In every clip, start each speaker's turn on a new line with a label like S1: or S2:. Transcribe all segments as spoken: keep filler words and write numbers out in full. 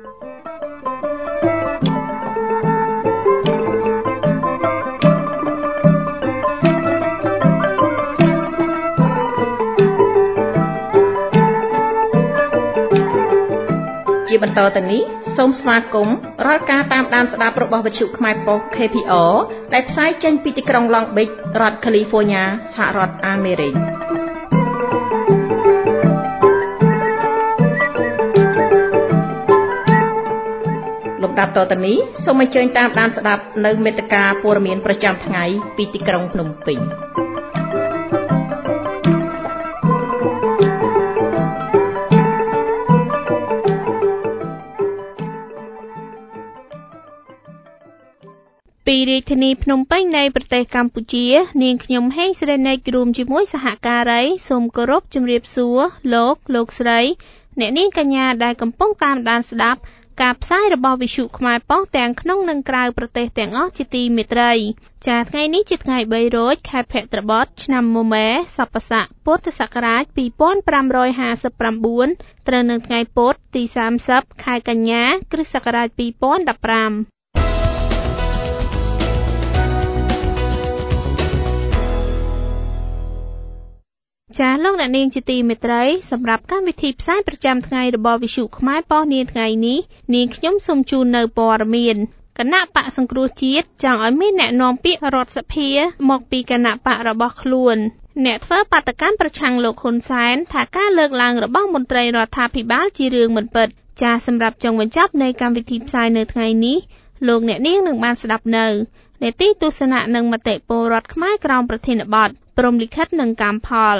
S1: ជាបន្តទៅនេះសូមស្វាគមន៍រាល់ការតាមដានស្ដាប់របស់វិទ្យុខ្មែរប៉ុស្តិ៍ K P R ដែលផ្សាយចេញពីទីក្រុង Long Beach រដ្ឋ California សហរដ្ឋអាមេរិកលំដាប់តទៅនេះសូមអញ្ជើញតាមដានស្ដាប់នៅមេត្តាព័ត៌មានប្រចាំថ្ងៃពីទីក្រុងភ្នំពេញពីរាជធានីភ្នំពេញនៃប្រទេសកម្ពុជានាងខ្ញុំហេងសេរីណេតរួមជាមួយសហការីសូមគោរពជម្រាបសួរលោកលោកស្រីអ្នកនាងកញ្ញាដែលកំពុងតាមដានស្ដាប់ការផ្សាយរបស់វិទ្យុខ្មែរប៉ុស្តិ៍ទាំងក្នុងនិងក្រៅប្រទេសទាំងអស់ជាទីមេត្រីចា៎ថ្ងៃនេះជាថ្ងៃបីរោចខែភទ្របទឆ្នាំមមែសប្បស័កពុទ្ធសករាជពីរពាន់ប្រាំរយហាសិបប្រាំបួនត្រូវនៅថ្ងៃពុធទីសាមសិបខែកញ្ញាគ្រិស្តសករាជពីរពាន់ដប់ប្រាំចាលោកអ្នកនាងជាទីមេត្រីសម្រាប់កម្មវិធីផ្សាយប្រចាំថ្ងៃរបស់វិទ្យុខ្មែរប៉ុស្តិ៍នាថ្ងៃនេះនាងខ្ញុំសូមជូននៅព័ត៌មានគណៈបកសង្គ្រោះជាតិចង់ឲ្យមានអ្នកនាំពាក្យរដ្ឋសភាមកពីគណៈបករបស់ខ្លួនអ្នកធ្វើបាតកម្មប្រឆាំងលោកហ៊ុនសែនថាការលើកឡើងរបស់មន្ត្រីរដ្ឋាភិបាលជារឿងមិនពិតចាសម្រាប់ចុងបញ្ចប់នៃកម្មវិធីផ្សាយនៅថ្ងៃនេះលោកអ្នកនាងនឹងបានស្ដាប់នៅនេតិទស្សនៈនិងមតិពលរដ្ឋខ្មែរក្រោមប្រធានបទព្រំលិខិតនិងកម្មផល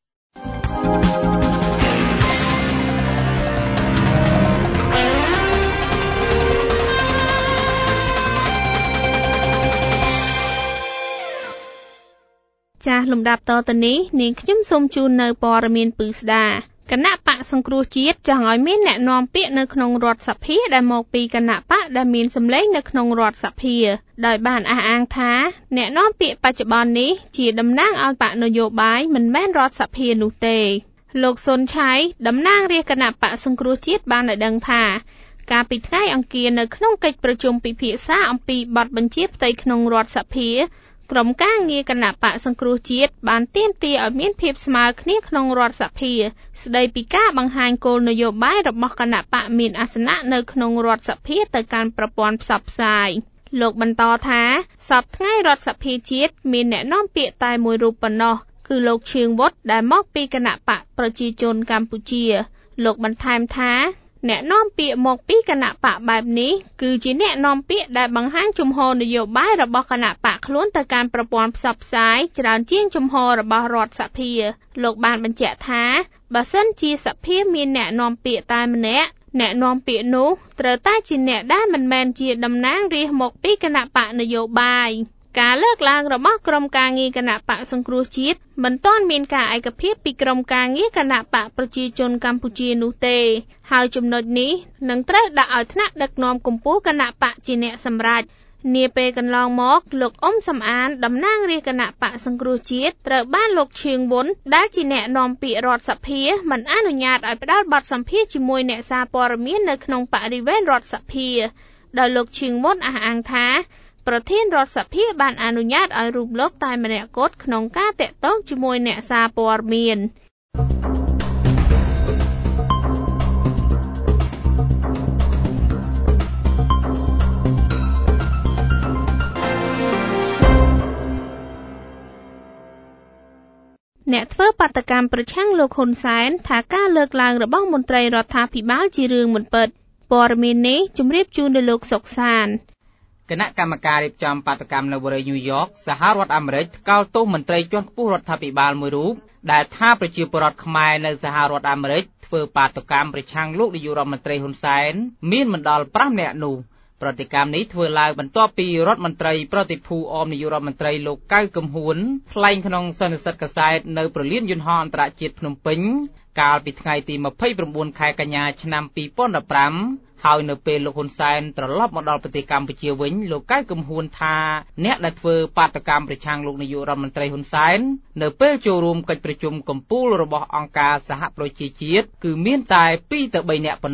S1: ចាស់លំដាប់តទៅនេះនាងខ្ញុំសូមជូននៅព័ត៌មានពិស្ដាគណៈបកសង្គ្រោះជាតិចង់ឲ្យមានអ្នកនាំពាក្យនៅក្នុងរដ្ឋសភាដែលមកពីគណៈបកដែលមានសម្លេងនៅក្នុងរដ្ឋសភាដោយបានអះអាងថាអ្នកនាំពាក្យបច្ចុប្បន្ននេះជាតំណាងឲ្យបកនយោបាយមិនមែនរដ្ឋសភានោះទេលោកសុនឆៃតំណាងរាជគណៈបកសង្គ្រោះជាតិបានឲ្យដឹងថាកាលពីថ្ងៃអង្គារនៅក្នុងកិច្ចប្រជុំពិភាក្សាអំពីបទបញ្ជាផ្ទៃក្នុងរដ្ឋសភាក្រុមការងារគណៈបកសង្គ្រោះជាតិបានទាមទារឲ្យមានភាពស្មើគ្នាក្នុងរដ្ឋសភាស្ដីពីការបង្ហាញគោលនយោបាយរបស់គណៈបកមានអាសនៈនៅក្នុងរដ្ឋសភាទៅកាន់ប្រព័ន្ធផ្សព្វផ្សាយលោកបន្តថាសប្តាហ៍ថ្ងៃរដ្ឋសភាជាតិមានអ្នកនាំពាក្យតែមួយរូបប៉ុណ្ណោះគឺលោកឈៀងវុតដែលមកពីគណៈបកប្រជាជនកម្ពុជាលោកបន្ថែមថាអ្នកនាំពាក្យមកពីគណៈបកបែបនេះគឺជាអ្នកនាំពាក្យដែលបង្ហាញជំហរនយោបាយរបស់គណៈបកខ្លួនទៅកាន់ប្រព័ន្ធផ្សព្វផ្សាយច្រើនជាងជំហររបស់រដ្ឋសភាលោកបានបញ្ជាក់ថាបើសិនជាសភាមានអ្នកនាំពាក្យតែម្នាក់អ្នកនាំពាក្យនោះត្រូវតែជាអ្នកដែលមិនមែនជាតំណាងរាស្ត្រមកពីគណៈបកនយោបាយការលើកឡើងរបស់ក្រុមការងារគណៈបកសង្គ្រោះជាតិមិនទាន់មានការឯកភាពពីក្រុមការងារគណៈបកប្រជាជនកម្ពុជានោះទេហើយចំណុចនេះនឹងត្រូវដាក់ឲ្យថ្នាក់ដឹកនាំកម្ពុជាគណៈបកជាអ្នកសម្រេចនាពេលកន្លងមកលោកអ៊ុំសំអានតំណាងរាជគណៈបកសង្គ្រោះជាតិត្រូវបានលោកឈៀងវុនដែលជាអ្នកនាំពាក្យរដ្ឋសភាមិនអនុញ្ញាតឲ្យផ្ដល់បទសម្ភាសន៍ជាមួយអ្នកសារព័ត៌មាននៅក្នុងបរិវេណរដ្ឋសភាដោយលោកឈៀងវុនអះអាងថាប្រធានរដ្ឋសភាបានអនុញ្ញាតឲ្យរូបលោកតែម្នាក់គត់ក្នុងការតាក់ទងជាមួយអ្នកសារព័ត៌មានអ្នកធ្វើបាតកម្មប្រឆាំងលោកហ៊ុនសែនថាការលើកឡើងរបស់មន្ត្រីរដ្ឋាភិបាលជារឿងមិនពិតព័ត៌មាននេះជម្រាបជូនដល់លោកសុកសាន
S2: គណៈកម្មការរៀបចំបាតកម្មនៅបរិយាញូវយ៉កសហរដ្ឋអាមេរិកថ្កោលទោសមន្ត្រីជាន់ខ្ពស់រដ្ឋាភិបាលមួយរូបដែលថាប្រជាពលរដ្ឋខ្មែរនៅសហរដ្ឋអាមេរិកធ្វើបាតកម្មប្រឆាំងលោកនាយករដ្ឋមន្ត្រីហ៊ុនសែនមានមិនដល់ប្រាំនាក់នោះប្រតិកម្មនេះធ្វើឡើងបន្ទាប់ពីរដ្ឋមន្ត្រីប្រតិភូអមនាយករដ្ឋមន្ត្រីលោកកៅកំហួនថ្លែងក្នុងសន្និសីទកាសែតនៅប្រលានយន្តហោះអន្តរជាតិភ្នំពេញកាលពីថ្ងៃទីម្ភៃប្រាំបួនខែកញ្ញាឆ្នាំពីរពាន់ដប់ប្រាំហើយនៅពេលលោកហ៊ុនសែនត្រឡប់មកដល់ប្រទេសកម្ពុជាវិញលោកកៅកំហួនថាអ្នកដែលធ្វើបាតកម្មប្រឆាំងលោកនាយករដ្ឋមន្ត្រីហ៊ុនសែននៅពេលចូលរួមកិច្ចប្រជុំកំពូលរបស់អង្គការសហប្រជាជាតិគឺមានតែពីរទៅបីនាក់ប៉ុណ្ណោះសេ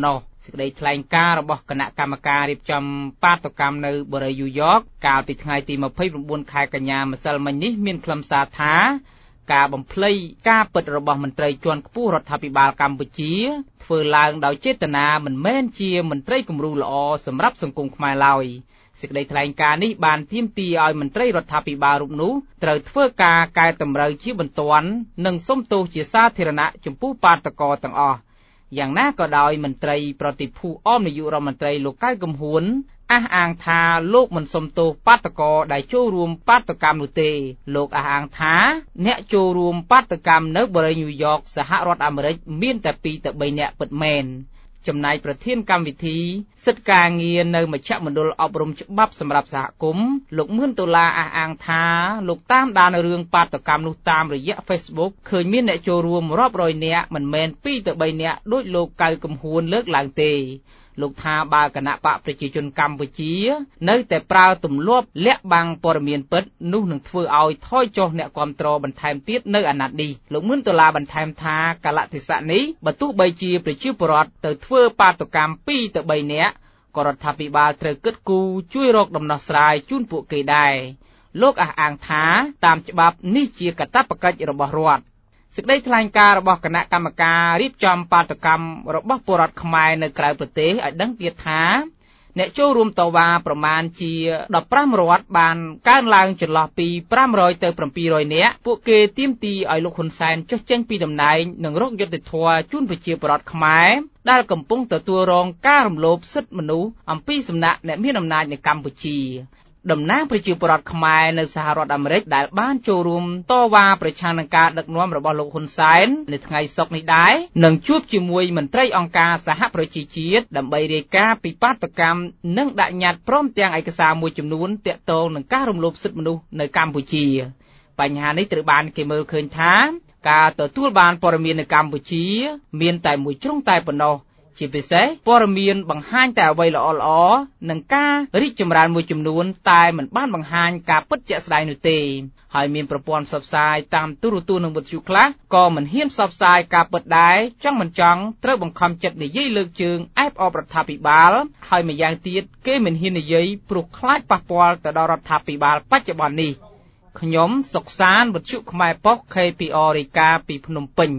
S2: សេចក្តីថ្លែងការណ៍របស់គណៈកម្មការរៀបចំបាតុកម្មនៅបរិយាញូវយ៉កកាលពីថ្ងៃទីម្ភៃប្រាំបួនខែកញ្ញាម្សិលមិញនេះមានខ្លឹមសារថាការបំភ្លៃការពិតរបស់មន្ត្រីជាន់ខ្ពស់រដ្ឋាភិបាលកម្ពុជាធ្វើឡើងដោយចេតនាមិនមែនជាមន្ត្រីគំរូល្អសម្រាប់សង្គមខ្មែរឡើយសេចក្តីថ្លែងការណ៍នេះបានទាមទារឲ្យមន្ត្រីរដ្ឋាភិបាលរូបនោះត្រូវធ្វើការកែតម្រូវជាបន្ទាន់និងសុំទោសជាសាធារណៈចំពោះបាតុករទាំងអស់យ៉ាងណាក៏ដោយមន្ត្រីប្រតិភូអមនាយករដ្ឋមន្ត្រីលោកកៅកំហួនអះអាងថាលោកមិនសុំទោសបាតុករដែលចូលរួមបាតុកម្មនោះទេលោកអះអាងថាអ្នកចូលរួមបាតុកម្មនៅបរិយាញូវយ៉កសហរដ្ឋអាមេរិកមានតែពីរទៅបីនាក់ពិតមែនចំណែកប្រធានកម្មវិធីសិទ្ធិការងារនៅមជ្ឈមណ្ឌលអប់រំច្បាប់សម្រាប់សហគមន៍លោកមឿនដុល្លារអះអាងថាលោកតាមដានរឿងបាតុកម្មនោះតាមរយៈ Facebook ឃើញមានអ្នកចូលរួមរាប់រយនាក់មិនមែនពីរទៅបីនាក់ដោយលោកកៅកំហួនលើកឡើងទេលោកថាបើគណៈបកប្រជាជនកម្ពុជានៅតែប្រើទម្លាប់លាក់បាំងព័ត៌មានពិតនោះនឹងធ្វើឲ្យថយចុះអ្នកគាំទ្របន្ថែមទៀតនៅអាណត្តិនេះលោកមឿនដុល្លារបន្ថែមថាកាលៈទេសៈនេះបើទោះបីជាប្រជាពលរដ្ឋទៅធ្វើបាតុកម្មពីរទៅបីនាក់ក៏រដ្ឋាភិបាលត្រូវគិតគូរជួយរកដំណោះស្រាយជូនពួកគេដែរលោកអះអាងថាតាមច្បាប់នេះជាកាតព្វកិច្ចរបស់រដ្ឋសេចក្តីថ្លែងការណ៍របស់គណៈកម្មការរៀបចំបាតុកម្មរបស់ពលរដ្ឋខ្មែរនៅក្រៅប្រទេសឲ្យដឹងទៀតថាអ្នកចូលរួមតវ៉ាប្រមាណជាដប់ប្រាំរដ្ឋបានកើនឡើងចន្លោះពីប្រាំរយទៅប្រាំពីររយនាក់ពួកគេទាមទារឲ្យលោកហ៊ុនសែនចុះចេញពីតំណែងនិងរកយុត្តិធម៌ជូនប្រជាពលរដ្ឋខ្មែរដែលកំពុងទទួលរងការរំលោភសិទ្ធិមនុស្សអំពីសំណាក់អ្នកមានអំណាចនៅកម្ពុជាតំណាងប្រជាពលរដ្ឋខ្មែរនៅសហរដ្ឋអាមេរិកដែលបានចូលរួមតវ៉ាប្រឆាំងនឹងការដឹកនាំរបស់លោកហ៊ុនសែននៅថ្ងៃសុក្រនេះដែរនឹងជួបជាមួយមន្ត្រីអង្គការសហប្រជាជាតិដើម្បីរាយការណ៍ពីបាតុកម្មនិងដាក់ញត្តិព្រមទាំងឯកសារមួយចំនួនទាក់ទងនឹងការរំលោភសិទ្ធិមនុស្សនៅកម្ពុជាបញ្ហានេះត្រូវបានគេមើលឃើញថាការទទួលបានព័ត៌មាននៅកម្ពុជាមានតែមួយជ្រុងតែប៉ុណ្ណោះជាពិសេសព័ត៌មានបង្ហាញតែអ្វីល្អៗនិងការរីកចម្រើនមួយចំនួនតែមិនបានបង្ហាញការពិតជាក់ស្ដែងនោះទេហើយមានប្រព័ន្ធផ្សព្វផ្សាយតាមទូរទស្សន៍និងវិទ្យុខ្លះក៏មិនហ៊ានផ្សព្វផ្សាយការពិតដែរចង់មិនចង់ត្រូវបង្ខំចិត្តនិយាយលើកជើងអែបអបរដ្ឋាភិបាលហើយម្យ៉ាងទៀតគេមិនហ៊ាននិយាយព្រោះខ្លាចប៉ះពាល់ទៅដល់រដ្ឋាភិបាលបច្ចុប្បន្ននេះខ្ញុំសុកសានវិទ្យុខ្មែរប៉ុស ខេ ពី អារ រាយការណ៍ពីភ្នំពេញ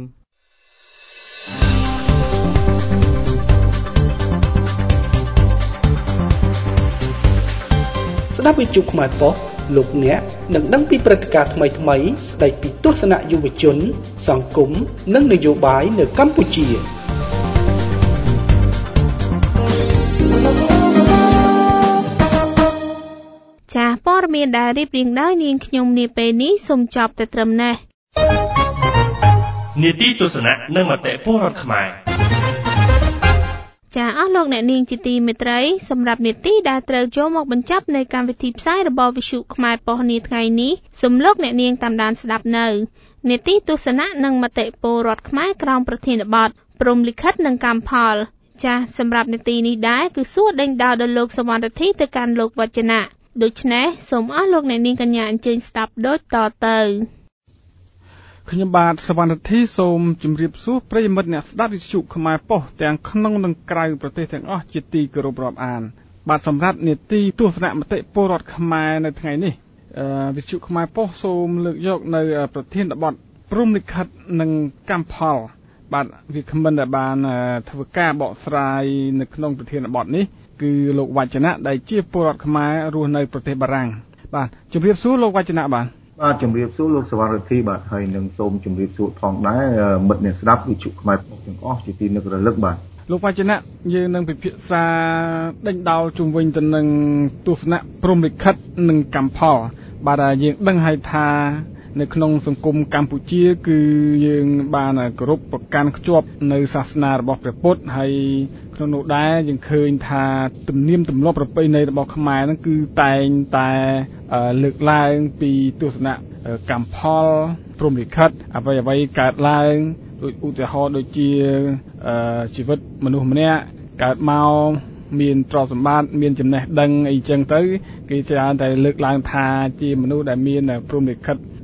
S3: ស្ដាប់វិទ្យុខ្មែរប៉ុសលោកអ្នកនឹងដឹងពីព្រឹត្តិការណ៍ថ្មីៗស្ដីពីទស្សនៈយុវជនសង្គមនិងនយោបាយនៅកម្ពុជា
S1: ចា៎ព័ត៌មានដែលរៀបរៀងដោយនាងខ្ញុំនាពេលនេះសូមចប់តែត្រឹមនេះ
S4: នីតិទស្សនៈនិងមតិពលរដ្ឋខ្មែរ
S1: ចាអស់លោកអ្នកនាងជាទីមេត្រីសម្រាប់នេតិដែលត្រូវចូលមកបញ្ចប់នៃកម្មវិធីផ្សាយរបស់វិទ្យុខ្មែរប៉ុស្តិ៍នាថ្ងៃនេះសូមលោកអ្នកនាងតាមដានស្ដាប់នៅនេតិទស្សនៈនិងមតិពលរដ្ឋខ្មែរក្រោមប្រធានបទព្រំលិខិតនិងកម្មផលចាសម្រាប់នេតិនេះដែរគឺសួរដេញដោលដល់លោកសវណ្ណរិទ្ធិទៅកាន់លោកវចនៈដូច្នេះសូមអស់លោកអ្នកនាងកញ្ញាអញ្ជើញស្ដាប់ដូចតទៅ
S5: ខ្ញុំបាទសវណ្ណរិទ្ធិសូមជម្រាបសួរប្រិយមិត្តអ្នកស្ដាប់វិទ្យុខ្មែរប៉ុស្តិ៍ទាំងក្នុងនិងក្រៅប្រទេសទាំងអស់ជាទីគោរពរាប់អានបាទសម្រាប់នេតិទស្សនៈមតិពលរដ្ឋខ្មែរនៅថ្ងៃនេះវិទ្យុខ្មែរប៉ុស្តិ៍សូមលើកយកនៅប្រធានបទព្រំលិខិតនិងកម្មផលបាទវាគ្មិនដែលបានធ្វើការបកស្រាយនៅក្នុងប្រធានបទនេះគឺលោកវចនៈដែលជាពលរដ្ឋខ្មែររស់នៅប្រទេសបារាំងបាទជម្រាបសួរលោកវចនៈបាទ
S6: បាទជំរាបសួរលោកសវណ្ណរិទ្ធិបាទហើយនឹងសូមជំរាបសួរផងដែរមិត្តអ្នកស្ដាប់វិទ្យុខ្មែរប៉ុស្តិ៍ទាំងអស់ជាទីនឹករលឹកបាទ
S5: លោកវចនៈយើងនឹងពិភាក្សាដេញដោលជុំវិញទៅនឹងទស្សនៈព្រំលិខិតនិងកម្មផលបាទយើងដឹងហើយថានៅក្នុងសង្គមកម្ពុជាគឺយើងបានគោរពប្រកាន់ខ្ជាប់នៅសាសនារបស់ព្រះពុទ្ធហើយក្នុងនោះដែរយើងឃើញថាទំនៀមទម្លាប់ប្រពៃណីរបស់ខ្មែរហ្នឹងគឺតែងតែលើកឡើងពីទស្សនៈកម្មផលព្រំលិខិតអ្វីអ្វីកើតឡើងដូចឧទាហរណ៍ដូចជាជីវិតមនុស្សម្នាក់កើតមកមានទ្រព្យសម្បត្តិមានចំណេះដឹងអីចឹងទៅគេច្រើនតែលើកឡើងថាជាមនុស្សដែលមានព្រំលិខិត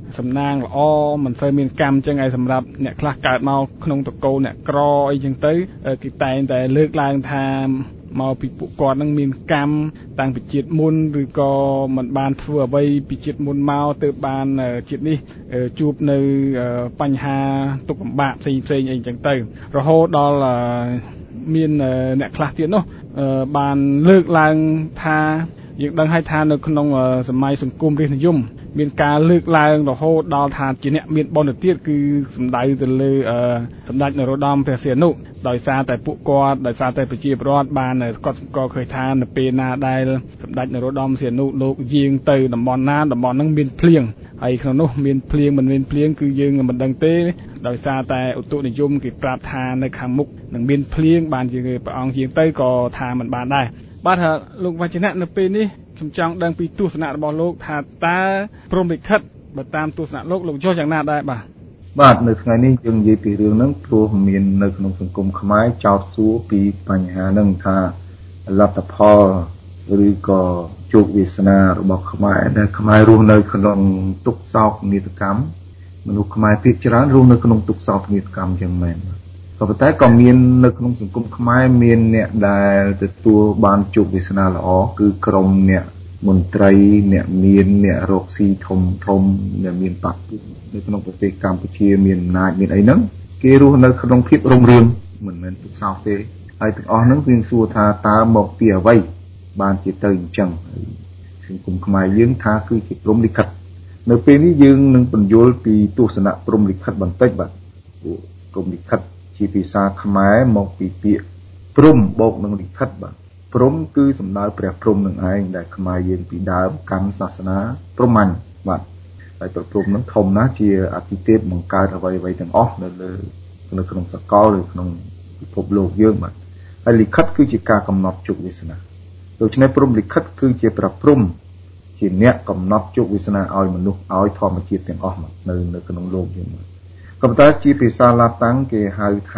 S5: សំណាងល្អមិនសូវមានកម្មចឹងហើយសម្រាប់អ្នកខ្លះកើតមកក្នុងតកូលអ្នកក្រអីចឹងទៅគេតែងតែលើកឡើងថាមកពីពួកគាត់នឹងមានកម្មតាំងពីជាតិមុនឬក៏មិនបានធ្វើអ្វីពីជាតិមុនមកទើបបានជាតិនេះជួបនៅបញ្ហាទុក្ខលំបាកផ្សេងផ្សេងអីចឹងទៅរហូតដល់មានអ្នកខ្លះទៀតនោះបានលើកឡើងថាយើងដឹងហើយថានៅក្នុងសម័យសង្គមរាស្ត្រនិយមមានការលើកឡើងរហូតដល់ថាជាអ្នកមានបុណ្យទៀតគឺសម្ដៅទៅលើសម្ដេចនរោត្តមព្រះសីហនុដោយសារតែពួកគាត់ដោយសារតែប្រជាពលរដ្ឋបានគាត់ក៏ឃើញថានៅពេលណាដែលសម្ដេចនរោត្តមសីហនុលោកយាងទៅតំបន់ណាតំបន់ហ្នឹងមានភ្លៀងហើយក្នុងនោះមានភ្លៀងមិនមានភ្លៀងគឺយើងមិនដឹងទេដោយសារតែឧតុនិយមគេប្រាប់ថានៅខាងមុខនឹងមានភ្លៀងបានជាព្រះអង្គយាងទៅក៏ថាមិនបានដែរបាទលោកវចនៈនៅពេលនេះខ្ញុំចង់ដឹងពីទស្សនៈរបស់លោកថាតើព្រហ្មលិខិតបើតាមទស្សនៈលោកលោកយល់យ៉ាងណាដែរបាទ
S6: បាទនៅថ្ងៃនេះយើងនិយាយពីរឿងហ្នឹងព្រោះមាននៅក្នុងសង្គមខ្មែរចោទសួរពីបញ្ហាហ្នឹងថាលទ្ធផលឬក៏ជោគវាសនារបស់ខ្មែរដែលខ្មែររស់នៅក្នុងទុក្ខសោកនាដកម្មមនុស្សខ្មែរភាគច្រើនរស់នៅក្នុងទុក្ខសោកនាដកម្មយ៉ាងមែនក៏ប៉ុន្តែក៏មាននៅក្នុងសង្គមខ្មែរមានអ្នកដែលទទួលបានជោគវាសនាល្អគឺក្រុមអ្នកមន្ត្រីអ្នកមានអ្នករកស៊ីធំធំអ្នកមានបព្វនៅក្នុងប្រទេសកម្ពុជាមានអំណាចមានអីហ្នឹងគេរស់នៅក្នុងភាពរុងរឿងមិនមែនទុក្ខសោកទេហើយទាំងអស់ហ្នឹងយើងសួរថាតើមកពីអ្វីបានជាទៅអញ្ចឹងសង្គមខ្មែរយើងថាគឺជាព្រហ្មលិខិតនៅពេលនេះយើងនឹងបញ្យល់ពីទស្សនៈព្រហ្មលិខិតបន្តិចបាទព្រហ្មលិខិតជាភាសាខ្មែរមកពីពាក្យព្រហ្មបូកនឹងលិខិតបាទព្រហ្មគឺសំដៅព្រះព្រហ្មនឹងឯងដែលខ្មែរយើងពីដើមកាន់សាសនាព្រហ្មញ្ញបាទហើយព្រះព្រហ្មនឹងធំណាស់ជាអធិទេពបង្កើតអ្វីអ្វីទាំងអស់នៅលើនៅក្នុងសកលឬក្នុងពិភពលោកយើងបាទហើយលិខិតគឺជាការកំណត់ជោគវាសនាដូច្នេះព្រហ្មលិខិតគឺជាព្រះព្រហ្មជាអ្នកកំណត់ជោគវាសនាឲ្យមនុស្សឲ្យធម្មជាតិទាំងអស់នៅនៅក្នុងលោកយើងបាទក៏ប៉ុន្តែជាភាសាឡាតាំងគេហៅថា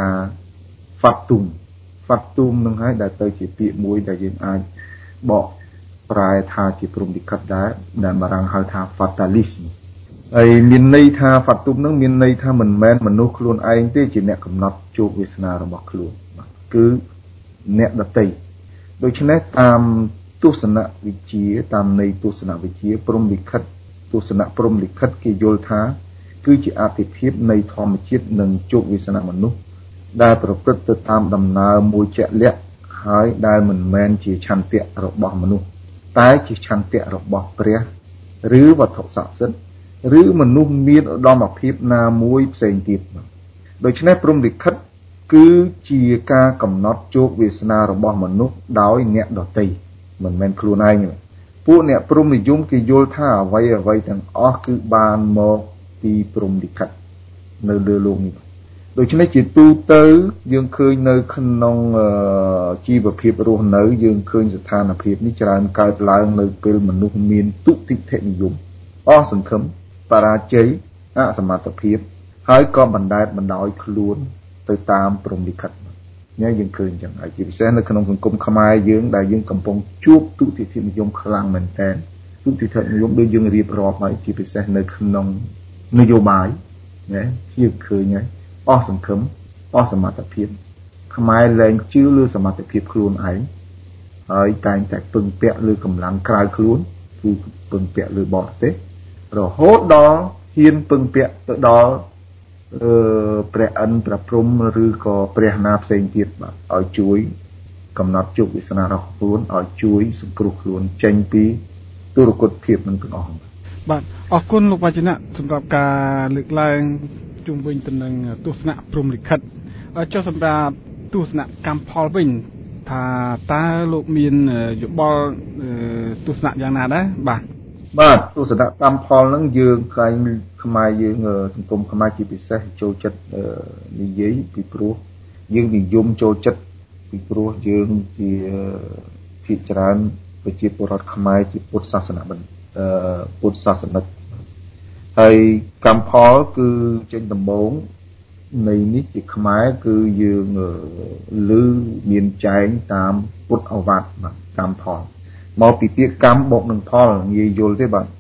S6: Fatum Fatum នឹងហើយដែលទៅជាពាក្យមួយដែលយើងអាចបកប្រែថាជាព្រហ្មលិខិតដែរដែលបារាំងហៅថា Fatalism ហើយមានន័យថា Fatum នឹងមានន័យថាមិនមែនមនុស្សខ្លួនឯងទេជាអ្នកកំណត់ជោគវាសនារបស់ខ្លួនគឺអ្នកដទៃដូច្នេះតាមទស្សនវិជ្ជាតាមន័យទស្សនវិជ្ជាព្រហ្មលិខិតទស្សនៈព្រហ្មលិខិតគេយល់ថាគឺជាអតិភិបនៃធម្មជាតិនិងជោគវាសនាមនុស្សដែលប្រព្រឹត្តទៅតាមដំណើរមួយជាក់លាក់ហើយដែលមិនមែនជាឆន្ទៈរបស់មនុស្សតែជាឆន្ទៈរបស់ព្រះឬវត្ថុស័ក្តិសិទ្ធិឬមនុស្សមានឧត្តមភាពណាមួយផ្សេងទៀតដូច្នេះព្រហ្មលិខិតគឺជាការកំណត់ជោគវាសនារបស់មនុស្សដោយអ្នកដទៃមិនមែនខ្លួនឯងទេពួកអ្នកព្រហ្មនិយមគេយល់ថាអ្វីអ្វីទាំងអស់គឺបានមកពីព្រហ្មលិខិតនៅលើโลกនេះដូច្នេះជាទូទៅយើងឃើញនៅក្នុងជីវភាពរស់នៅយើងឃើញស្ថានភាពនេះច្រើនកើតឡើងនៅពេលមនុស្សមានទុតិធិនិយមអស់សង្ឃឹមបរាជ័យអសមត្ថភាពហើយក៏បណ្ដែតបណ្ដោយខ្លួនទៅតាមព្រហ្មលិខិតញ៉ែយើងឃើញអញ្ចឹងហើយជាពិសេសនៅក្នុងសង្គមខ្មែរយើងដែលយើងកំពុងជួបទុតិធិនិយមខ្លាំងមែនទែនទុតិធិនិយមដូចយើងរៀបរាប់ហើយជាពិសេសនៅក្នុងនយោបាយណាយើងឃើញហើយអស់សង្ឃឹមអស់សមត្ថភាពខ្មែរលែងជឿលើសមត្ថភាពខ្លួនឯងហើយតែងតែពឹងពាក់លើកម្លាំងក្រៅខ្លួនគឺពឹងពាក់លើបរទេសរហូតដល់ហ៊ានពឹងពាក់ទៅដល់អឺព្រះអិនព្រះព្រហ្មឬក៏ព្រះណាផ្សេងទៀតបាទឲ្យជួយកំណត់ជោគវាសនារបស់ខ្លួនឲ្យជួយសង្គ្រោះខ្លួនចេញពីទុរគតភាពនឹងទាំងអស់
S5: បាទអរគុណលោកវចនៈសម្រាប់ការលើកឡើងជុំវិញទៅនឹងទស្សនៈព្រហ្មលិខិតចុះសម្រាប់ទស្សនៈកម្មផលវិញថាតើលោកមានយោបល់ទស្សនៈយ៉ាងណាដែរបាទ
S6: បាទទស្សនៈកម្មផលហ្នឹងយើងខ្លាញ់ខ្មែរយើងសង្គមខ្មែរជាពិសេសចូលចិត្តនិយាយពីព្រោះយើងនិយមចូលចិត្តពីព្រោះយើងជាភាគច្រើនប្រជាពលរដ្ឋខ្មែរជាពុទ្ធសាសនាបណ្ឌពុទ្ធសាសនិកហើយកម្មផលគឺចេញដំបូងនៃនេះជាខ្មែរគឺយើងឮមានចែងតាមពុទ្ធអវាទបាទកម្មផលមកពីពាក្យកម្មបូកនឹងផលងាយយល់ទេបាទ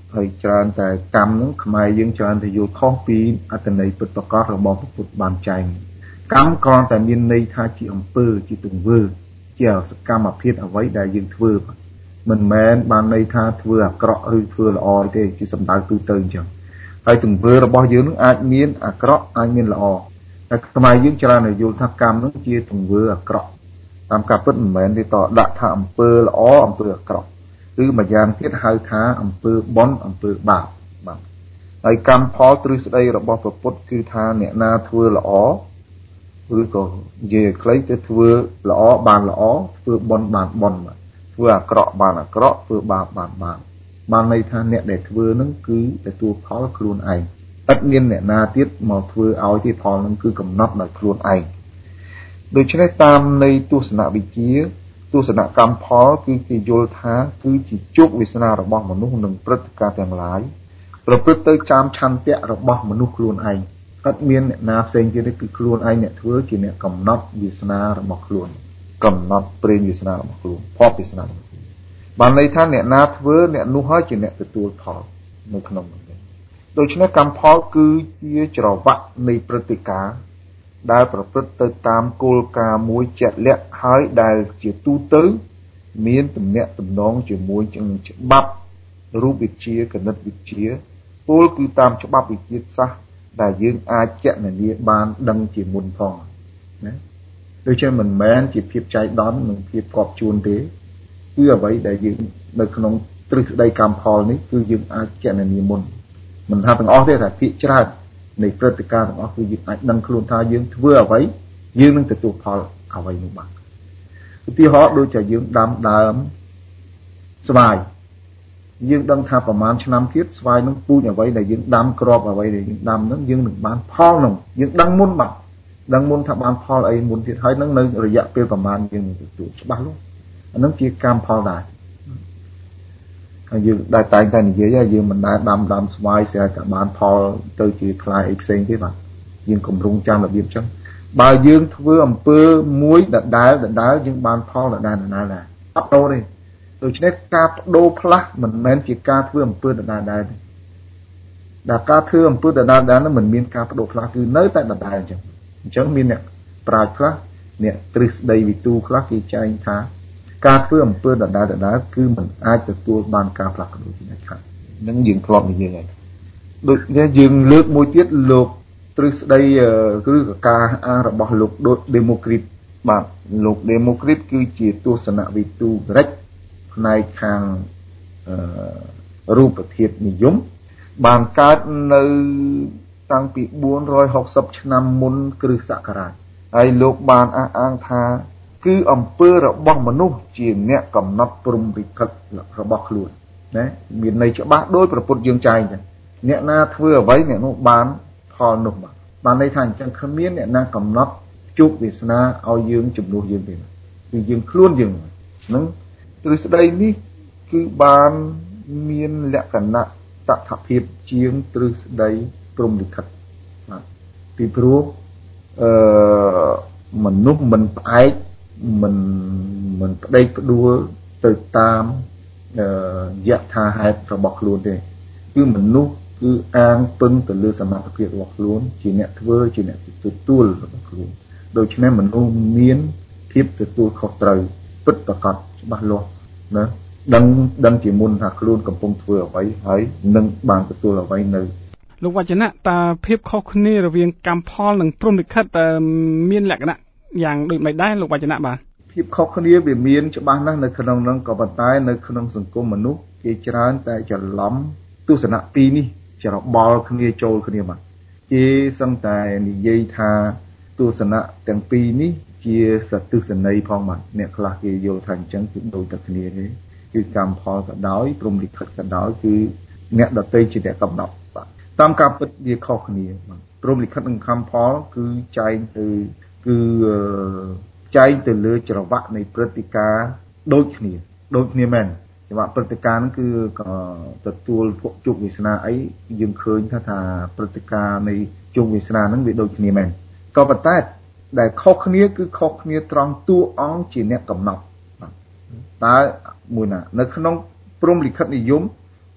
S6: ហើយច្រើនតែកម្មហ្នឹងខ្មែរយើងច្រើនតែយល់ខុសពីអត្ថន័យពិតប្រាកដរបស់ព្រះពុទ្ធបានចែងកម្មគ្រាន់តែមានន័យថាជាអំពើជាទង្វើជាសកម្មភាពអ្វីដែលយើងធ្វើមិនមែនបានន័យថាធ្វើអាក្រក់ឬធ្វើល្អទេជាសំដៅទូទៅអញ្ចឹងហើយទង្វើរបស់យើងនឹងអាចមានអាក្រក់អាចមានល្អតែខ្មែរយើងច្រើនតែយល់ថាកម្មនឹងជាទង្វើអាក្រក់តាមការពិតមិនមែនទេតដាក់ថាអំពើល្អអំពើអាក្រក់គឺម្យ៉ាងទៀតហៅថាអំពើបុណ្យអំពើបាបបាទហើយកម្មផលទ្រឹស្ដីរបស់ព្រះពុទ្ធគឺថាអ្នកណាធ្វើល្អឬក៏និយាយខ្លីទៅធ្វើល្អបានល្អធ្វើបុណ្យបានបុណ្យធ្វើអាក្រក់បានអាក្រក់ធ្វើបាបបានបាបបានន័យថាអ្នកដែលធ្វើនឹងគឺទទួលផលខ្លួនឯងឥតមានអ្នកណាទៀតមកធ្វើឲ្យទេផលនឹងគឺកំណត់ដោយខ្លួនឯងដូច្នេះតាមនៃទស្សនវិជ្ជាទស្សនកម្មផលគឺគេយល់ថាគឺជាជោគវាសនារបស់មនុស្សនិងព្រឹត្តិការណ៍ទាំងឡាយប្រព្រឹត្តទៅតាមឆន្ទៈរបស់មនុស្សខ្លួនឯងអត់មានអ្នកណាផ្សេងទៀតទេគឺខ្លួនឯងអ្នកធ្វើជាអ្នកកំណត់វាសនារបស់ខ្លួនកំណត់ព្រេងវាសនារបស់ខ្លួនភពវាសនារបស់ខ្លួនបានន័យថាអ្នកណាធ្វើអ្នកនោះហើយជាអ្នកទទួលផលនៅក្នុងនោះដូច្នេះកម្មផលគឺជាច្រវាក់នៃព្រឹត្តិការណ៍ដែលប្រព្រឹត្តទៅតាមគោលការណ៍មួយជាក់លាក់ហើយដែលជាទូទៅមានទំនាក់ទំនងជាមួយនឹងច្បាប់រូបវិទ្យាគណិតវិទ្យាគោលគឺតាមច្បាប់វិទ្យាសាស្ត្រដែលយើងអាចគណនាបានដឹងជាមុនផងណាដូច្នេះមិនមែនជាភាពចៃដន្យនិងភាពកប់ជួនទេគឺអ្វីដែលយើងនៅក្នុងទ្រឹស្ដីកម្មផលនេះគឺយើងអាចគណនាមុនមិនថាទាំងអស់ទេតែភាគច្រើននៃព្រឹត្តិការណ៍ទាំងអស់គឺយើងអាចដឹងខ្លួនថាយើងធ្វើអ្វីយើងនឹងទទួលផលអ្វីនោះបានឧទាហរណ៍ដូចជាយើងដាំដើមស្វាយយើងដឹងថាប្រហែលឆ្នាំទៀតស្វាយនឹងពូជអ្វីដែលយើងដាំក្របអ្វីដែលយើងដាំនឹងយើងនឹងបានផលនោះយើងដឹងមុនបាទដឹងមុនថាបានផលអីមុនទៀតហើយនឹងនៅរយៈពេលប្រហែលយើងនឹងទទួលច្បាស់នោះអានឹងជាកម្មផលដែរហើយយើងដែលតែងតែនិយាយយើងមិនដែលដាំដើមស្វាយស្រាប់តែបានផលទៅជាផ្លែអីផ្សេងទេបាទយើងគម្រោងចាំរបៀបចឹងបើយើងធ្វើអំពើមួយដដែលដដែលយើងបានផលដដែលដដែលដែរអត់ដូរទេដូច្នេះការបដូរផ្លាស់មិនមែនជាការធ្វើអំពើដដែលដែរទេដែលការធ្វើអំពើដដែលដែរនោះមិនមានការបដូរផ្លាស់គឺនៅតែដដែលអញ្ចឹងអញ្ចឹងមានអ្នកប្រាជ្ញខ្លះអ្នកទ្រឹស្ដីវិទូខ្លះគេចែងថាការធ្វើអំពើដដែលដដែលគឺមិនអាចទទួលបានការផ្លាស់ប្ដូរជាដាច់ខាតនឹងយើងធ្លាប់និយាយហើយដូចនេះយើងលើកមួយទៀតលោកទ្រឹស្ដីគឺការអានរបស់លោកដូច Democrit បាទលោក Democrit គឺជាទស្សនវិទូក្រិចផ្នែកខាងរូបធាតុនិយមបានកើតនៅតាំងពីបួនរយហកសិបឆ្នាំមុនគ្រិស្តសករាជហើយលោកបានអះអាងថាគឺអំពើរបស់មនុស្សជាអ្នកកំណត់ព្រំលិខិតរបស់ខ្លួនណាមានន័យច្បាស់ដោយព្រះពុទ្ធយើងចែងចឹងអ្នកណាធ្វើអ្វីអ្នកនោះបានផលនោះបាទបានន័យថាអញ្ចឹងគ្មានអ្នកណាកំណត់ជោគវាសនាឲ្យយើងជំនួសយើងទេគឺយើងខ្លួនយើងហ្នឹងទ្រឹស្ដីនេះគឺបានមានលក្ខណៈតថភាពជាងទ្រឹស្ដីព្រំលិខិតបាទពីព្រោះអឺមនុស្សមិនផ្អែកមិនមិនប្តេកផ្ដួលទៅតាមយថាហេតុរបស់ខ្លួនទេគឺមនុស្សគឺអាងពឹងទៅលើសមត្ថភាពរបស់ខ្លួនជាអ្នកធ្វើជាអ្នកទទួលរបស់ខ្លួនដូច្នេះមនុស្សមានភាពទទួលខុសត្រូវពិតប្រាកដច្បាស់លាស់ណាដឹងដឹងជាមុនថាខ្លួនកំពុងធ្វើអ្វីហើយនឹងបានទទួលអ្វីនៅ
S5: លោកវចនៈតើភាពខុសគ្នារវាងកម្មផលនិងព្រំលិខិតតើមានលក្ខណៈយ៉ាងដូចមិនដែរលោកវចនៈបាទ
S6: ភាពខុសគ្នាវាមានច្បាស់ណាស់នៅក្នុងនោះក៏ប៉ុន្តែនៅក្នុងសង្គមមនុស្សគេច្រើនតែច្រឡំទស្សនៈពីរនេះច្របល់គ្នាចូលគ្នាបាទគេសឹងតែនិយាយថាទស្សនៈទាំងពីរនេះជាសទស្សន័យផងបាទអ្នកខ្លះគេយល់ថាអញ្ចឹងគឺដូចតែគ្នាទេគឺកម្មផលក៏ដោយព្រំលិខិតក៏ដោយគឺអ្នកដទៃជាអ្នកកំណត់បាទតាមការពិតវាខុសគ្នាបាទព្រំលិខិតនិងកម្មផលគឺចែងទៅគឺចែងទៅលើច្រវាក់នៃព្រឹត្តិការណ៍ដូចគ្នាដូចគ្នាមែនច្រវាក់ព្រឹត្តិការណ៍ហ្នឹងគឺទទួលភពជោគវាសនាអីយើងឃើញថាថាព្រឹត្តិការណ៍នៃជោគវាសនាហ្នឹងវាដូចគ្នាមែនក៏ប៉ុន្តែដែលខុសគ្នាគឺខុសគ្នាត្រង់តួអង្គជាអ្នកកំណត់តើមួយណានៅក្នុងព្រំលិខិតនិយម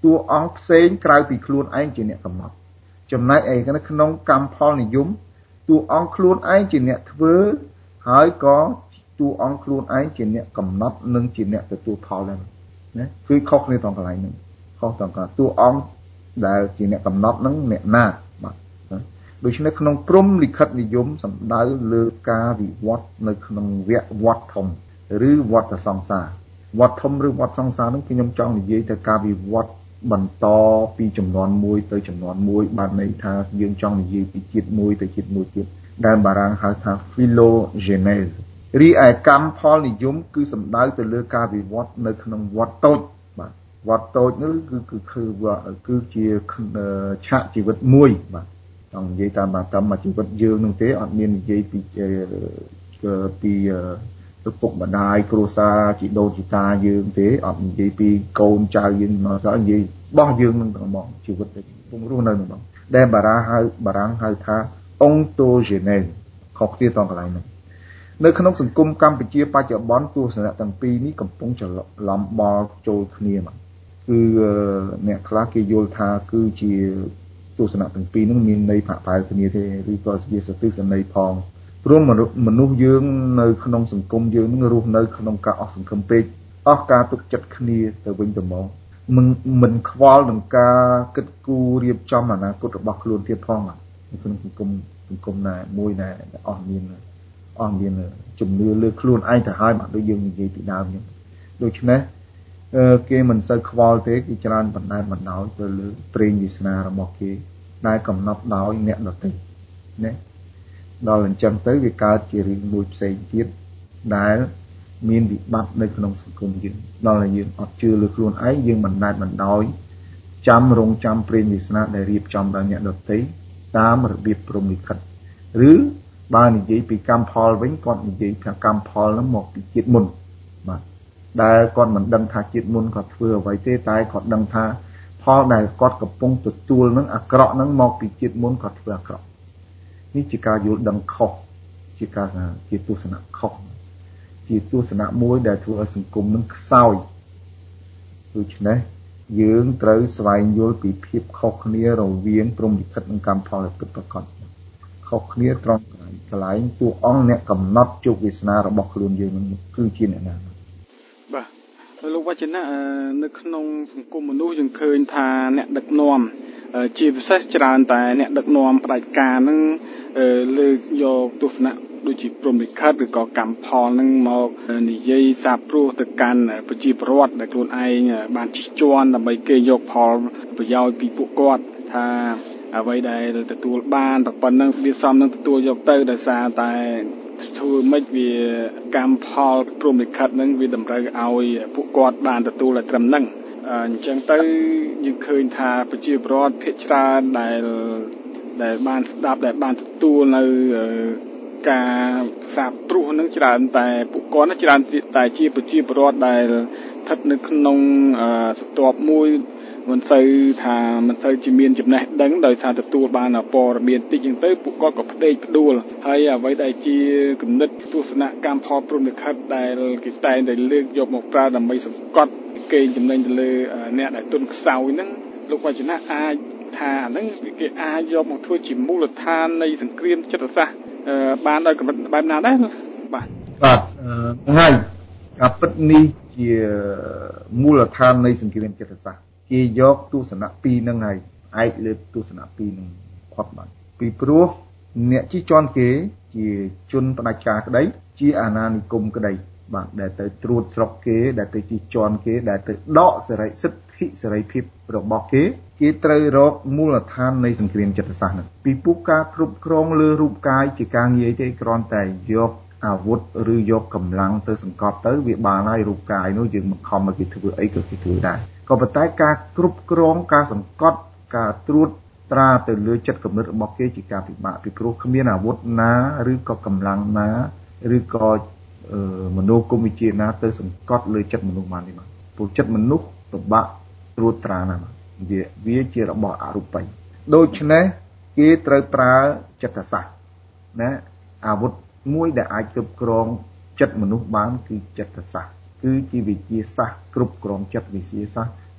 S6: តួអង្គផ្សេងក្រៅពីខ្លួនឯងជាអ្នកកំណត់ចំណែកឯក្នុងកម្មផលនិយមតួអង្គខ្លួនឯងជាអ្នកធ្វើហើយក៏តួអង្គខ្លួនឯងជាអ្នកកំណត់និងជាអ្នកទទួលផលដែរណាគឺខុសគ្នាត្រង់កន្លែងហ្នឹងខុសត្រង់កន្លែងតួអង្គដែលជាអ្នកកំណត់ហ្នឹងអ្នកណាបាទដូច្នេះក្នុងព្រំលិខិតនិយមសំដៅលើការវិវត្តនៅក្នុងវគ្គវត្តធំឬវត្តសង្សារវត្តធំឬវត្តសង្សារហ្នឹងគឺខ្ញុំចង់និយាយទៅការវិវត្តបន្តពីចំនួនមួយទៅចំនួនមួយបានន័យថាយើងចង់និយាយពីជាតិមួយទៅជាតិមួយទៀតដែលបារាំងហៅថា phylogenèse រីឯកម្មផលនិយមគឺសំដៅទៅលើការវិវត្តនៅក្នុងវត្តតូចបាទវត្តតូចនោះគឺគឺគឺជាឆាកជីវិតមួយបាទចង់និយាយតាមតាមជីវិតយើងនោះទេអត់មាននិយាយពីពីឪពុកម្ដាយគ្រួសារជីដូនជីតាយើងទេអត់និយាយពីកូនចៅយើងមកដល់និយាយរបស់យើងនឹងហ្មងជីវិតដែលកំពុងរស់នៅហ្មងដែលបារាំងហៅបារាំងហៅថា ontogènèse ខុសគ្នាត្រង់កន្លែងហ្នឹងនៅក្នុងសង្គមកម្ពុជាបច្ចុប្បន្នទស្សនៈទាំងពីរនេះកំពុងច្រឡំបល់ចូលគ្នាមកគឺអ្នកខ្លះគេយល់ថាគឺជាទស្សនៈទាំងពីរហ្នឹងមានន័យផាក់ផាយគ្នាទេឬក៏ជាសតិសន័យផងព្រោះមនុស្សយើងនៅក្នុងសង្គមយើងនឹងរស់នៅក្នុងការអស់សង្ឃឹមពេកអស់ការទុកចិត្តគ្នាទៅវិញទៅមកមិនមិនខ្វល់នឹងការគិតគូររៀបចំអនាគតរបស់ខ្លួនទៀតផងនៅក្នុងសង្គមសង្គមណាមួយណាអស់មានអស់មានជំនឿលើខ្លួនឯងទៅហើយមកដូចយើងនិយាយពីដើមហ្នឹងដូច្នេះគេមិនសូវខ្វល់ទេគេច្រើនបណ្ដែតបណ្ដោយទៅលើព្រេងវាសនារបស់គេដែលកំណត់ដោយអ្នកដទៃណាដល់អញ្ចឹងទៅវាកើតជារឿងមួយផ្សេងទៀតដែលមានវិបត្តិនៅក្នុងសង្គមយើងដល់តែយើងអត់ជឿលើខ្លួនឯងយើងបណ្ដែតបណ្ដោយចាំរងចាំព្រេងវាសនាដែលរៀបចំដោយអ្នកដទៃតាមរបៀបព្រហ្មលិខិតឬបើនិយាយពីកម្មផលវិញគាត់និយាយថាកម្មផលហ្នឹងមកពីជាតិមុនបាទដែលគាត់មិនដឹងថាជាតិមុនគាត់ធ្វើអ្វីទេតែគាត់ដឹងថាផលដែលគាត់កំពុងទទួលហ្នឹងអាក្រក់ហ្នឹងមកពីជាតិមុនគាត់ធ្វើអាក្រក់នេះជាការយល់ដឹងខុសជាការជាទស្សនៈខុសជាទស្សនៈមួយដែលធ្វើឲ្យសង្គមនឹងខ្សោយដូច្នេះយើងត្រូវស្វែងយល់ពីភាពខុសគ្នារវាងព្រហ្មលិខិតនិងកម្មផលពិតប្រាកដខុសគ្នាត្រង់កន្លែងកន្លែងតួអង្គអ្នកកំណត់ជោគវាសនារបស់ខ្លួនយើងនឹងគឺជាអ្នកណា
S5: បាទលោកវចនៈនៅក្នុងសង្គមមនុស្សយើងឃើញថាអ្នកដឹកនាំជាពិសេសច្រើនតែអ្នកដឹកនាំផ្ដាច់ការនឹងលើកយកទស្សនៈដូចជាព្រហ្មលិខិតឬក៏កម្មផលនឹងមកនិយាយសាបព្រោះទៅកាន់ប្រជាពលរដ្ឋដែលខ្លួនឯងបានជិះជាន់ដើម្បីគេយកផលប្រយោជន៍ពីពួកគាត់ថាអ្វីដែលទទួលបានតែប៉ុណ្ណឹងវាសមនឹងទទួលយកទៅដោយសារតែធ្វើម៉េចវាកម្មផលព្រហ្មលិខិតនឹងវាតម្រូវឲ្យពួកគាត់បានទទួលតែត្រឹមហ្នឹងអញ្ចឹងទៅយើងឃើញថាប្រជាពលរដ្ឋភាគច្រើនដែលដែលបានស្ដាប់ដែលបានទទួលនៅការសាបព្រោះនឹងច្រើនតែពួកគាត់នឹងច្រើនតែជាប្រជាពលរដ្ឋដែលស្ថិតនៅក្នុងស្ទាប់មួយមិនសូវថាមិនសូវជាមានចំណេះដឹងដោយថាទទួលបានព័ត៌មានតិចហ្នឹងទៅពួកគាត់ក៏ផ្ដេកផ្ដួលហើយអ្វីដែលជាគំនិតទស្សនកម្មផលព្រហ្មលិខិតដែលគេតែងតែលើកយកមកប្រើដើម្បីសង្កត់គេចំណេញទៅលើអ្នកដែលទុនខ្សោយហ្នឹងលោកវចនៈអាចថាហ្នឹងគេអាចយកមកធ្វើជាមូលដ្ឋាននៃសង្គ្រាមចិត្តសាស្ត្របានដោយកម្រិតបែបណាដែរបាទ
S6: បាទហើយការពិតនេះជាមូលដ្ឋាននៃសង្គ្រាមចិត្តសាស្ត្រគេយកទស្សនៈពីរហ្នឹងហើយឯកលើទស្សនៈពីរហ្នឹងផុតបាទពីព្រោះអ្នកជិះជាន់គេជាជនផ្ដាច់ការក្តីជាអាណានិគមក្តីបាទដែលទៅត្រួតស្រុកគេដែលទៅជិះជាន់គេដែលទៅដកសេរីសិទ្ធិសេរីភាពរបស់គេគេត្រូវរកមូលដ្ឋាននៃសង្គ្រាមចិត្តសាស្ត្រហ្នឹងពីពួកការគ្រប់គ្រងលើរូបកាយជាការងាយទេគ្រាន់តែយកអាវុធឬយកកម្លាំងទៅសង្កត់ទៅវាបានហើយរូបកាយនោះយើងមិនខំឲ្យគេធ្វើអីក៏គេធ្វើដែរក៏ប៉ុន្តែការគ្រប់គ្រងការសង្កត់ការត្រួតត្រាទៅលើចិត្តគំនិតរបស់គេជាការពិបាកពីព្រោះគ្មានអាវុធណាឬក៏កម្លាំងណាឬក៏មនោគមវិជ្ជាណាទៅសង្កត់លើចិត្តមនុស្សបានទេបាទព្រោះចិត្តមនុស្សពិបាកត្រួតត្រាណាស់វាវាជារបស់អរូបីដូច្នេះគេត្រូវប្រើចិត្តសាស្ត្រណាអាវុធមួយដែលអាចគ្រប់គ្រងចិត្តមនុស្សបានគឺចិត្តសាស្ត្រគឺជាវិទ្យាសាស្ត្រគ្រប់គ្រងចិត្តវិទ្យាសាស្ត្រ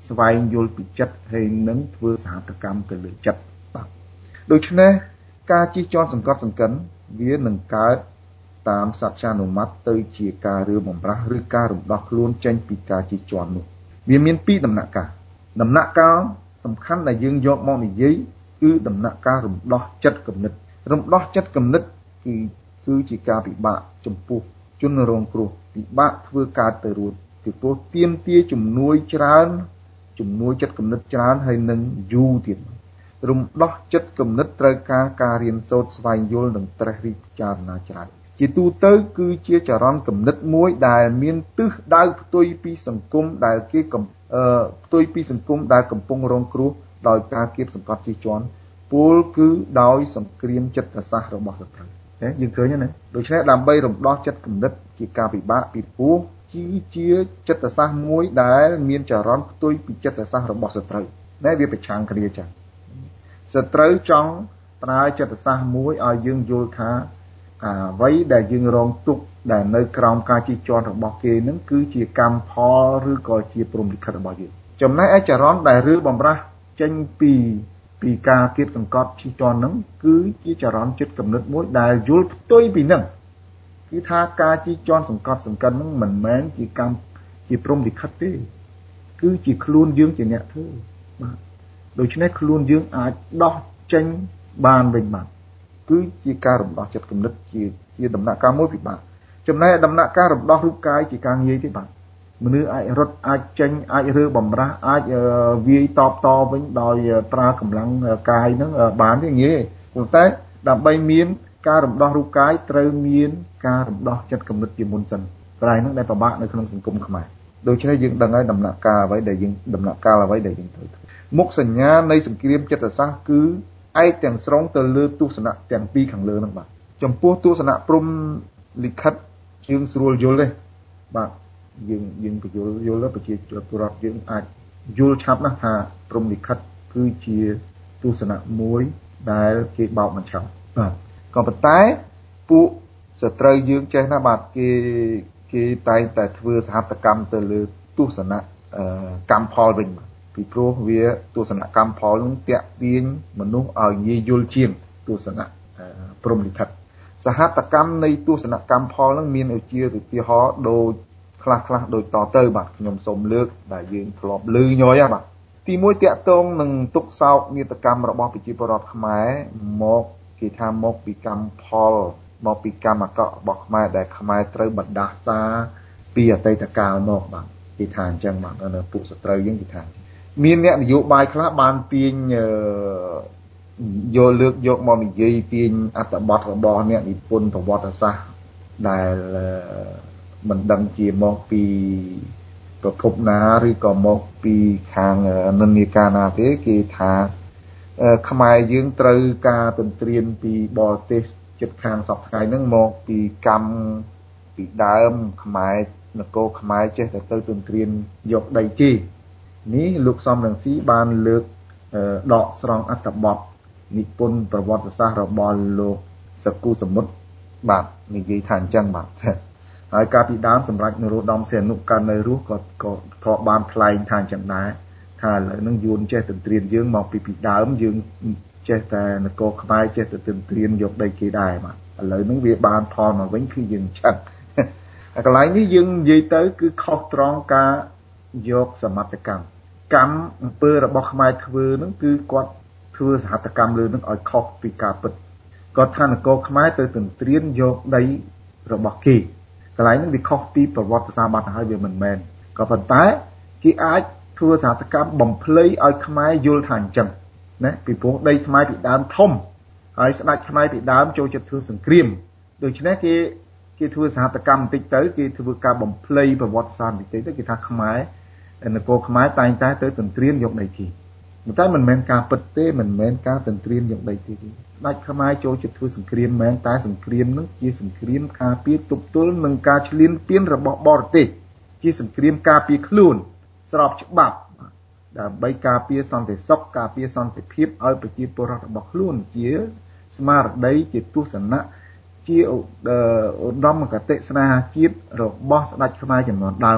S6: ស្វែងយល់ពីចិត្តហើយនឹងធ្វើសហប្រកម្មទៅលើចិត្តបាទដូច្នេះការជិះជាន់សង្កត់សង្កិនវានឹងកើតតាមសច្ចានុមត្តទៅជាការរើបំរាស់ឬការរំដោះខ្លួនចេញពីការជិះជាន់នោះវាមានពីរដំណាក់កាលដំណាក់កាលសំខាន់ដែលយើងយកមកនិយាយគឺដំណាក់កាលរំដោះចិត្តគំនិតរំដោះចិត្តគំនិតគឺគឺជាការពិបាកចំពោះជនរងគ្រោះពិបាកធ្វើការទៅរួចពីព្រោះទាមទារជំនួយច្រើនជំនួយចិត្តគំនិតច្រើនហើយនឹងយូរទៀតរំដោះចិត្តគំនិតត្រូវការការរៀនសូត្រស្វែងយល់និងត្រេះរិះពិចារណាច្រើនជាទូទៅគឺជាចរន្តគំនិតមួយដែលមានទិសដៅផ្ទុយពីសង្គមដែលគេកំអឺផ្ទុយពីសង្គមដែលកំពុងរងគ្រោះដោយការគៀបសង្កត់ជិះជាន់ពលគឺដោយសង្គ្រាមចិត្តសាស្ត្ររបស់សត្រូវណាយើងឃើញណាដូច្នេះដើម្បីរំដោះចិត្តគំនិតជាការពិបាកពីព្រោះជាចិត្តសាស្ត្រមួយដែលមានចរន្តផ្ទុយពីចិត្តសាស្ត្ររបស់សត្រូវណាវាប្រឆាំងគ្នាចឹងសត្រូវចង់ប្រើចិត្តសាស្ត្រមួយឲ្យយើងយល់ថាអ្វីដែលយើងរងទុក្ខដែលនៅក្រោមការជិះជាន់របស់គេនឹងគឺជាកម្មផលឬក៏ជាព្រហ្មលិខិតរបស់យើងចំណែកឯចរន្តដែលឬបំរាស់ចេញពីពីការគៀបសង្កត់ជិះជាន់នឹងគឺជាចរន្តចិត្តគំនិតមួយដែលយល់ផ្ទុយពីនឹងគឺថាការជិះជាន់សង្កត់សង្កិននឹងមិនមែនជាកម្មជាព្រហ្មលិខិតទេគឺជាខ្លួនយើងជាអ្នកធ្វើបាទដូច្នេះខ្លួនយើងអាចដោះចេញបានវិញបាទគឺជាការរំដោះចិត្តគំនិតជាជាដំណាក់កាលមួយពិបាកចំណែកដំណាក់កាលរំដោះរូបកាយជាការងាយទេបាទមនុស្សអាចរត់អាចចេញអាចរើបំរាស់អាចវាយតបតវិញដោយប្រើកម្លាំងកាយហ្នឹងបានទេងាយប៉ុន្តែដើម្បីមានការរំដោះរូបកាយត្រូវមានការរំដោះចិត្តគំនិតជាមុនសិនក្រែងហ្នឹងដែលពិបាកនៅក្នុងសង្គមខ្មែរដូច្នេះយើងដឹងហើយដំណាក់កាលអ្វីដែលយើងដំណាក់កាលអ្វីដែលយើងត្រូវធ្វើមុខសញ្ញានៃសង្គ្រាមចិត្តសាស្ត្រគឺឯកទាំងស្រុងទៅលើទស្សនៈទាំងពីរខាងលើហ្នឹងបាទចំពោះទស្សនៈព្រហ្មលិខិតយើងស្រួលយល់ទេបាទយើងយើងបញ្យល់យល់ប្រជាពលរដ្ឋយើងអាចយល់ឆាប់ណាស់ថាព្រហ្មលិខិតគឺជាទស្សនៈមួយដែលគេបោកមិនឆោតបាទក៏ប៉ុន្តែពួកសត្រូវយើងចេះណាបាទគេគេតែងតែធ្វើសហត្ថកម្មទៅលើទស្សនៈកម្មផលវិញបាទពីព្រោះវាទស្សនៈកម្មផលនឹងតាក់ទាញមនុស្សឲ្យងាយយល់ជាងទស្សនៈព្រហ្មលិខិតសហត្ថកម្មនៃទស្សនកម្មផលនឹងមានឧទាហរណ៍ដូចខ្លះខ្លះដូចតទៅបាទខ្ញុំសូមលើកដែលយើងធ្លាប់ឮញយបាទទីមួយតាក់ទងនឹងទុកសោកនាដកម្មរបស់ប្រជាពលរដ្ឋខ្មែរមកគេថាមកពីកម្មផលមកពីកម្មអាក្រក់របស់ខ្មែរដែលខ្មែរត្រូវបដាសាពីអតីតកាលមកបាទគេថាអញ្ចឹងបាទនៅពួកសត្រូវយើងគេថាមានអ្នកនយោបាយខ្លះបានទាញយកលើកយកមកនិយាយទាញអត្ថបទរបស់អ្នកនិពន្ធប្រវត្តិសាស្ត្រដែលមិនដឹងជាមកពីប្រភពណាឬក៏មកពីខាងនិន្នាការណាទេគេថាខ្មែរយើងត្រូវការទន្ទ្រានពីបរទេសជិតខាងសពថ្ងៃហ្នឹងមកពីកម្មពីដើមខ្មែរនគរខ្មែរចេះតែទៅទន្ទ្រានយកដីជីនេះលោកសំរងស៊ីបានលើកដកស្រង់អត្ថបទនិពន្ធប្រវត្តិសាស្ត្ររបស់លោកសកុសមុទ្របាទនិយាយថាអញ្ចឹងបាទហើយកាលពីដើមសម្រាប់នរោត្តមសីហនុកាន់នៅរស់ក៏ក៏ធ្លាប់បានថ្លែងថាអញ្ចឹងដែរថាឥឡូវហ្នឹងយួនចេះទន្ទ្រានយើងមកពីពីដើមយើងចេះតែនគរខ្មែរចេះតែទន្ទ្រានយកដីគេដែរបាទឥឡូវហ្នឹងវាបានផលមកវិញគឺយើងឆឹកហើយកន្លែងនេះយើងនិយាយទៅគឺខុសត្រង់ការយកសមត្ថកម្មកម្មអំពើរបស់ខ្មែរធ្វើហ្នឹងគឺគាត់ធ្វើសហត្ថកម្មលើនឹងឲ្យខុសពីការពិតគាត់ថានគរខ្មែរទៅទន្ទ្រានយកដីរបស់គេកន្លែងនេះវាខុសពីប្រវត្តិសាស្ត្របាត់ហើយវាមិនមែនក៏ប៉ុន្តែគេអាចធ្វើសហត្ថកម្មបំភ្លៃឲ្យខ្មែរយល់ថាអញ្ចឹងណាពីព្រោះដីខ្មែរពីដើមធំហើយស្ដេចខ្មែរពីដើមចូលចិត្តធ្វើសង្គ្រាមដូច្នេះគេគេធ្វើសហត្ថកម្មបន្តិចទៅគេធ្វើការបំភ្លៃប្រវត្តិសាស្ត្របន្តិចទៅគេថាខ្មែរនគរខ្មែរតែងតែទៅទន្ទ្រានយកដីគេតែមិនមែនការពិតទេមិនមែនការទន្ទ្រានយកដីទេស្ដេចខ្មែរចូលចិត្តធ្វើសង្គ្រាមមែនតែសង្គ្រាមនោះជាសង្គ្រាមការពារទប់ទល់នឹងការឈ្លានពានរបស់បរទេសជាសង្គ្រាមការពារខ្លួនស្របច្បាប់ដើម្បីការពារសន្តិសុខការពារសន្តិភាពឲ្យប្រជាពលរដ្ឋរបស់ខ្លួនជាស្មារតីជាទស្សនៈជាឧត្តមគតិស្នេហាជាតិរបស់ស្ដេចខ្មែរចំនួនដើមបាទ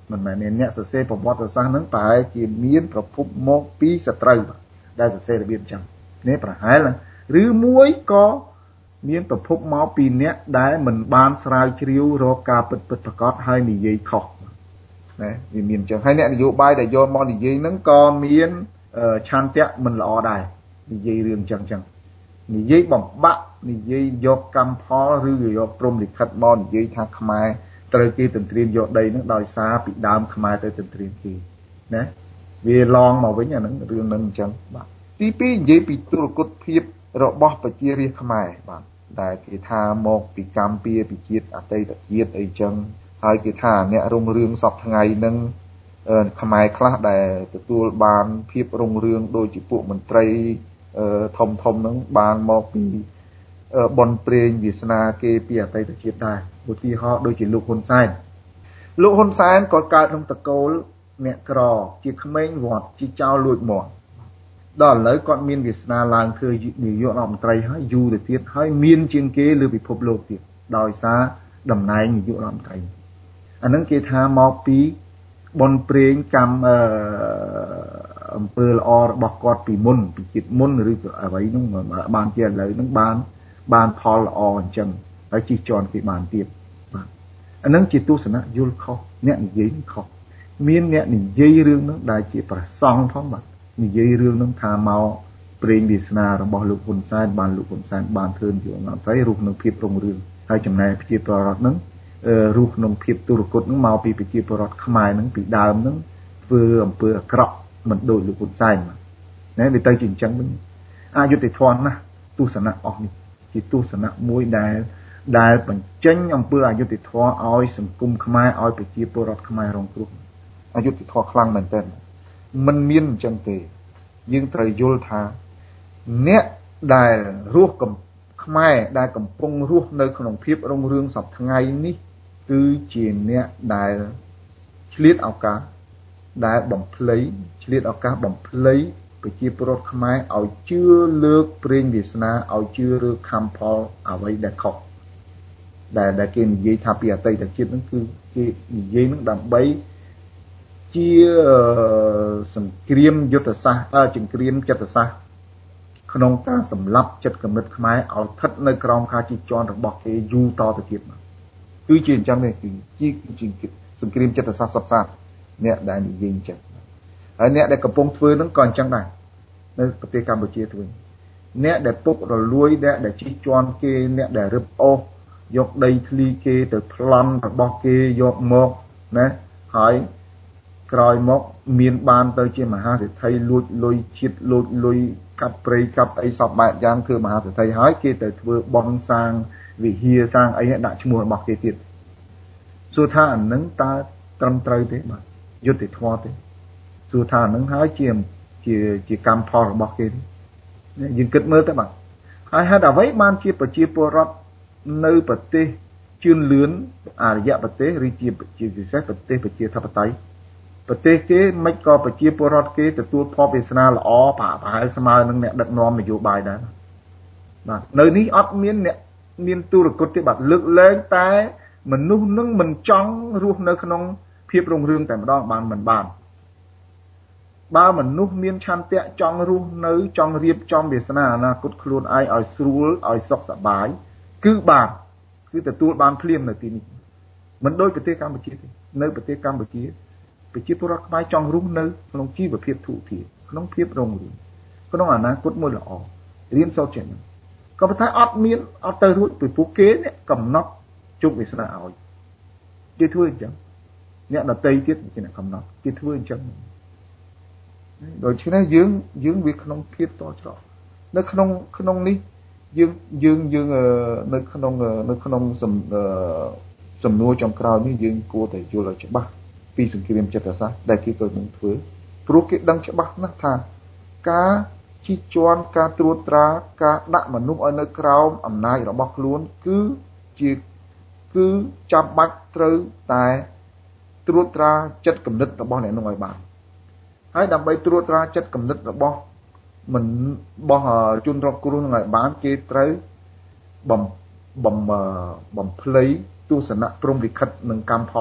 S6: មិនមែនអ្នកសរសេរប្រវត្តិសាស្ត្រហ្នឹងប្រហែលជាមានប្រភពមកពីសត្រូវដែលសរសេររបៀបអញ្ចឹងនេះប្រហែលឬមួយក៏មានប្រភពមកពីអ្នកដែលមិនបានស្រាវជ្រាវរកការពិតពិតប្រាកដហើយនិយាយខុសណាវាមានអញ្ចឹងហើយអ្នកនយោបាយដែលយកមកនិយាយហ្នឹងក៏មានឆន្ទៈមិនល្អដែរនិយាយរឿងអញ្ចឹងអញ្ចឹងនិយាយបំបាក់និយាយយកកម្មផលឬយកព្រំលិខិតមកនិយាយថាខ្មែរត្រូវគេទន្ទ្រានយកដីហ្នឹងដោយសារពីដើមខ្មែរទៅទន្ទ្រានគេណាវាឡងមកវិញអាហ្នឹងរឿងហ្នឹងអញ្ចឹងបាទទីពីរនិយាយពីទុរគតភាពរបស់ប្រជារាស្ត្រខ្មែរបាទដែលគេថាមកពីកម្ពុជាពីជាតិអតីតជាតិអីចឹងហើយគេថាអ្នករុងរឿងសពថ្ងៃហ្នឹងខ្មែរខ្លះដែលទទួលបានភាពរុងរឿងដោយជាពួកមន្ត្រីធំធំហ្នឹងបានមកពីបនព្រេងវាសនាគេពីអតីតជាតិដែរឧទាហរណ៍ដូចជាលោកហ៊ុនសែនលោកហ៊ុនសែនក៏កើតក្នុងតកូលអ្នកក្រជាក្មេងវត្តជាចៅលួចមាត់ដល់ឥឡូវគាត់មានវាសនាឡើងធ្វើនាយករដ្ឋមន្ត្រីហើយយូរទៅទៀតហើយមានជាងគេលើពិភពលោកទៀតដោយសារតំណែងនាយករដ្ឋមន្ត្រីអាហ្នឹងគេថាមកពីបនព្រេងកម្មអំពើល្អរបស់គាត់ពីមុនពីជាតិមុនឬអ្វីហ្នឹងបានជាឥឡូវហ្នឹងបានបានផលល្អអញ្ចឹងហើយជិះជាន់គេបានទៀតបាទអាហ្នឹងជាទស្សនៈយល់ខុសអ្នកនិយាយខុសមានអ្នកនិយាយរឿងហ្នឹងដែលជាប្រសង់ផងបាទនិយាយរឿងហ្នឹងថាមកព្រេងវាសនារបស់លោកហ៊ុនសែនបានលោកហ៊ុនសែនបានធ្វើជាអង្គត្រីរស់ក្នុងភាពរុងរឿងហើយចំណែកប្រជាពលរដ្ឋហ្នឹងរស់ក្នុងភាពទុរគតហ្នឹងមកពីប្រជាពលរដ្ឋខ្មែរហ្នឹងពីដើមហ្នឹងធ្វើអំពើអាក្រក់មិនដូចលោកហ៊ុនសែនណាវាទៅជាអញ្ចឹងវិញអយុត្តិធម៌ណាស់ទស្សនៈអស់នេះជាទស្សនៈមួយដែលដែលបញ្ចេញអំពើអយុត្តិធម៌ឲ្យសង្គមខ្មែរឲ្យប្រជាពលរដ្ឋខ្មែររងគ្រោះអយុត្តិធម៌ខ្លាំងមែនទែនមិនមានអញ្ចឹងទេយើងត្រូវយល់ថាអ្នកដែលរស់ខ្មែរដែលកំពុងរស់នៅក្នុងភាពរុងរឿងសពថ្ងៃនេះគឺជាអ្នកដែលឆ្លៀតឱកាសដែលបំភ្លៃឆ្លៀតឱកាសបំភ្លៃប្រជាពលរដ្ឋខ្មែរឲ្យជឿលើកព្រេងវាសនាឲ្យជឿលើខំផលអ្វីដែលខុសដែលដែលគេនិយាយថាពីអតីតជាតិហ្នឹងគឺគេនិយាយហ្នឹងដើម្បីជាសង្គ្រាមយុទ្ធសាស្ត្រសង្គ្រាមចិត្តសាស្ត្រក្នុងការសម្លាប់ចិត្តគំនិតខ្មែរឲ្យស្ថិតនៅក្រោមការជិះជាន់របស់គេយូរតទៅទៀតគឺជាអញ្ចឹងទេគឺជាសង្គ្រាមចិត្តសាស្ត្រសពសាស្ត្រអ្នកដែលនិយាយអញ្ចឹងហើយអ្នកដែលកំពុងធ្វើហ្នឹងក៏អញ្ចឹងដែរនៅប្រទេសកម្ពុជាទៅវិញអ្នកដែលពុករលួយអ្នកដែលជិះជាន់គេអ្នកដែលរឹបអូសយកដីធ្លីគេទៅប្លន់របស់គេយកមកណាហើយក្រោយមកមានបានទៅជាមហាសេដ្ឋីលួចលុយជាតិលួចលុយកាប់ព្រៃកាប់អីសពបែបយ៉ាងធ្វើមហាសេដ្ឋីហើយគេទៅធ្វើបន់សាងវិហារសាងអីដាក់ឈ្មោះរបស់គេទៀតសួរថាអានឹងតើត្រឹមត្រូវទេបាទយុត្តិធម៌ទេសួរថាអានឹងហើយជាជាជាកម្មផលរបស់គេយើងគិតមើលទៅបាទហើយហេតុអ្វីបានជាប្រជាពលរដ្ឋនៅប្រទេសជឿនលឿនអរិយប្រទេសឬជាជាពិសេសប្រទេសប្រជាធិបតេយ្យប្រទេសគេមិនក៏ប្រជាពលរដ្ឋគេទទួលផលវាសនាល្អប្រហែលស្មើនឹងអ្នកដឹកនាំនយោបាយដែរបាទនៅនេះអត់មានអ្នកមានទុរគតទេបាទលើកលែងតែមនុស្សនឹងមិនចង់រស់នៅក្នុងភាពរុងរឿងតែម្ដងបានមិនបានបើមនុស្សមានឆន្ទៈចង់រស់នៅចង់រៀបចំវាសនាអនាគតខ្លួនឯងឲ្យស្រួលឲ្យសុខសប្បាយគឺបានគឺទទួលបានភ្លាមនៅទីនេះមិនដូចប្រទេសកម្ពុជាទេនៅប្រទេសកម្ពុជាប្រជាពលរដ្ឋខ្មែរចង់រស់នៅក្នុងជីវភាពធូរធារក្នុងភាពរុងរឿងក្នុងអនាគតមួយល្អរៀនសូត្រចេះហ្នឹងក៏ប៉ុន្តែអត់មានអត់ទៅរួចពីពួកគេនេះកំណត់ជោគវាសនាឲ្យគេធ្វើអញ្ចឹងអ្នកដតីទៀតគេអ្នកកំណត់គេធ្វើអញ្ចឹងដូច្នេះយើងយើងវាក្នុងភាពតច្រកនៅក្នុងក្នុងនេះយើងយើងយើងនៅក្នុងនៅក្នុងសំណួរចុងក្រោយនេះយើងគួរតែយល់ឲ្យច្បាស់ពីសង្គ្រាមចិត្តសាស្ត្រដែលគេក៏នឹងធ្វើព្រោះគេដឹងច្បាស់ណាស់ថាការជិះជាន់ការត្រួតត្រាការដាក់មនុស្សឲ្យនៅក្រោមអំណាចរបស់ខ្លួនគឺជាគឺចាំបាច់ត្រូវតែត្រួតត្រាចិត្តគំនិតរបស់អ្នកនោះឲ្យបានហើយដើម្បីត្រួតត្រាចិត្តគំនិតរបស់មិនរបស់ជនរងគ្រោះនឹងឲ្យបានគេត្រូវបំបំបំភ្លៃទស្សនៈព្រំលិខិតនិងកម្មផលនេះ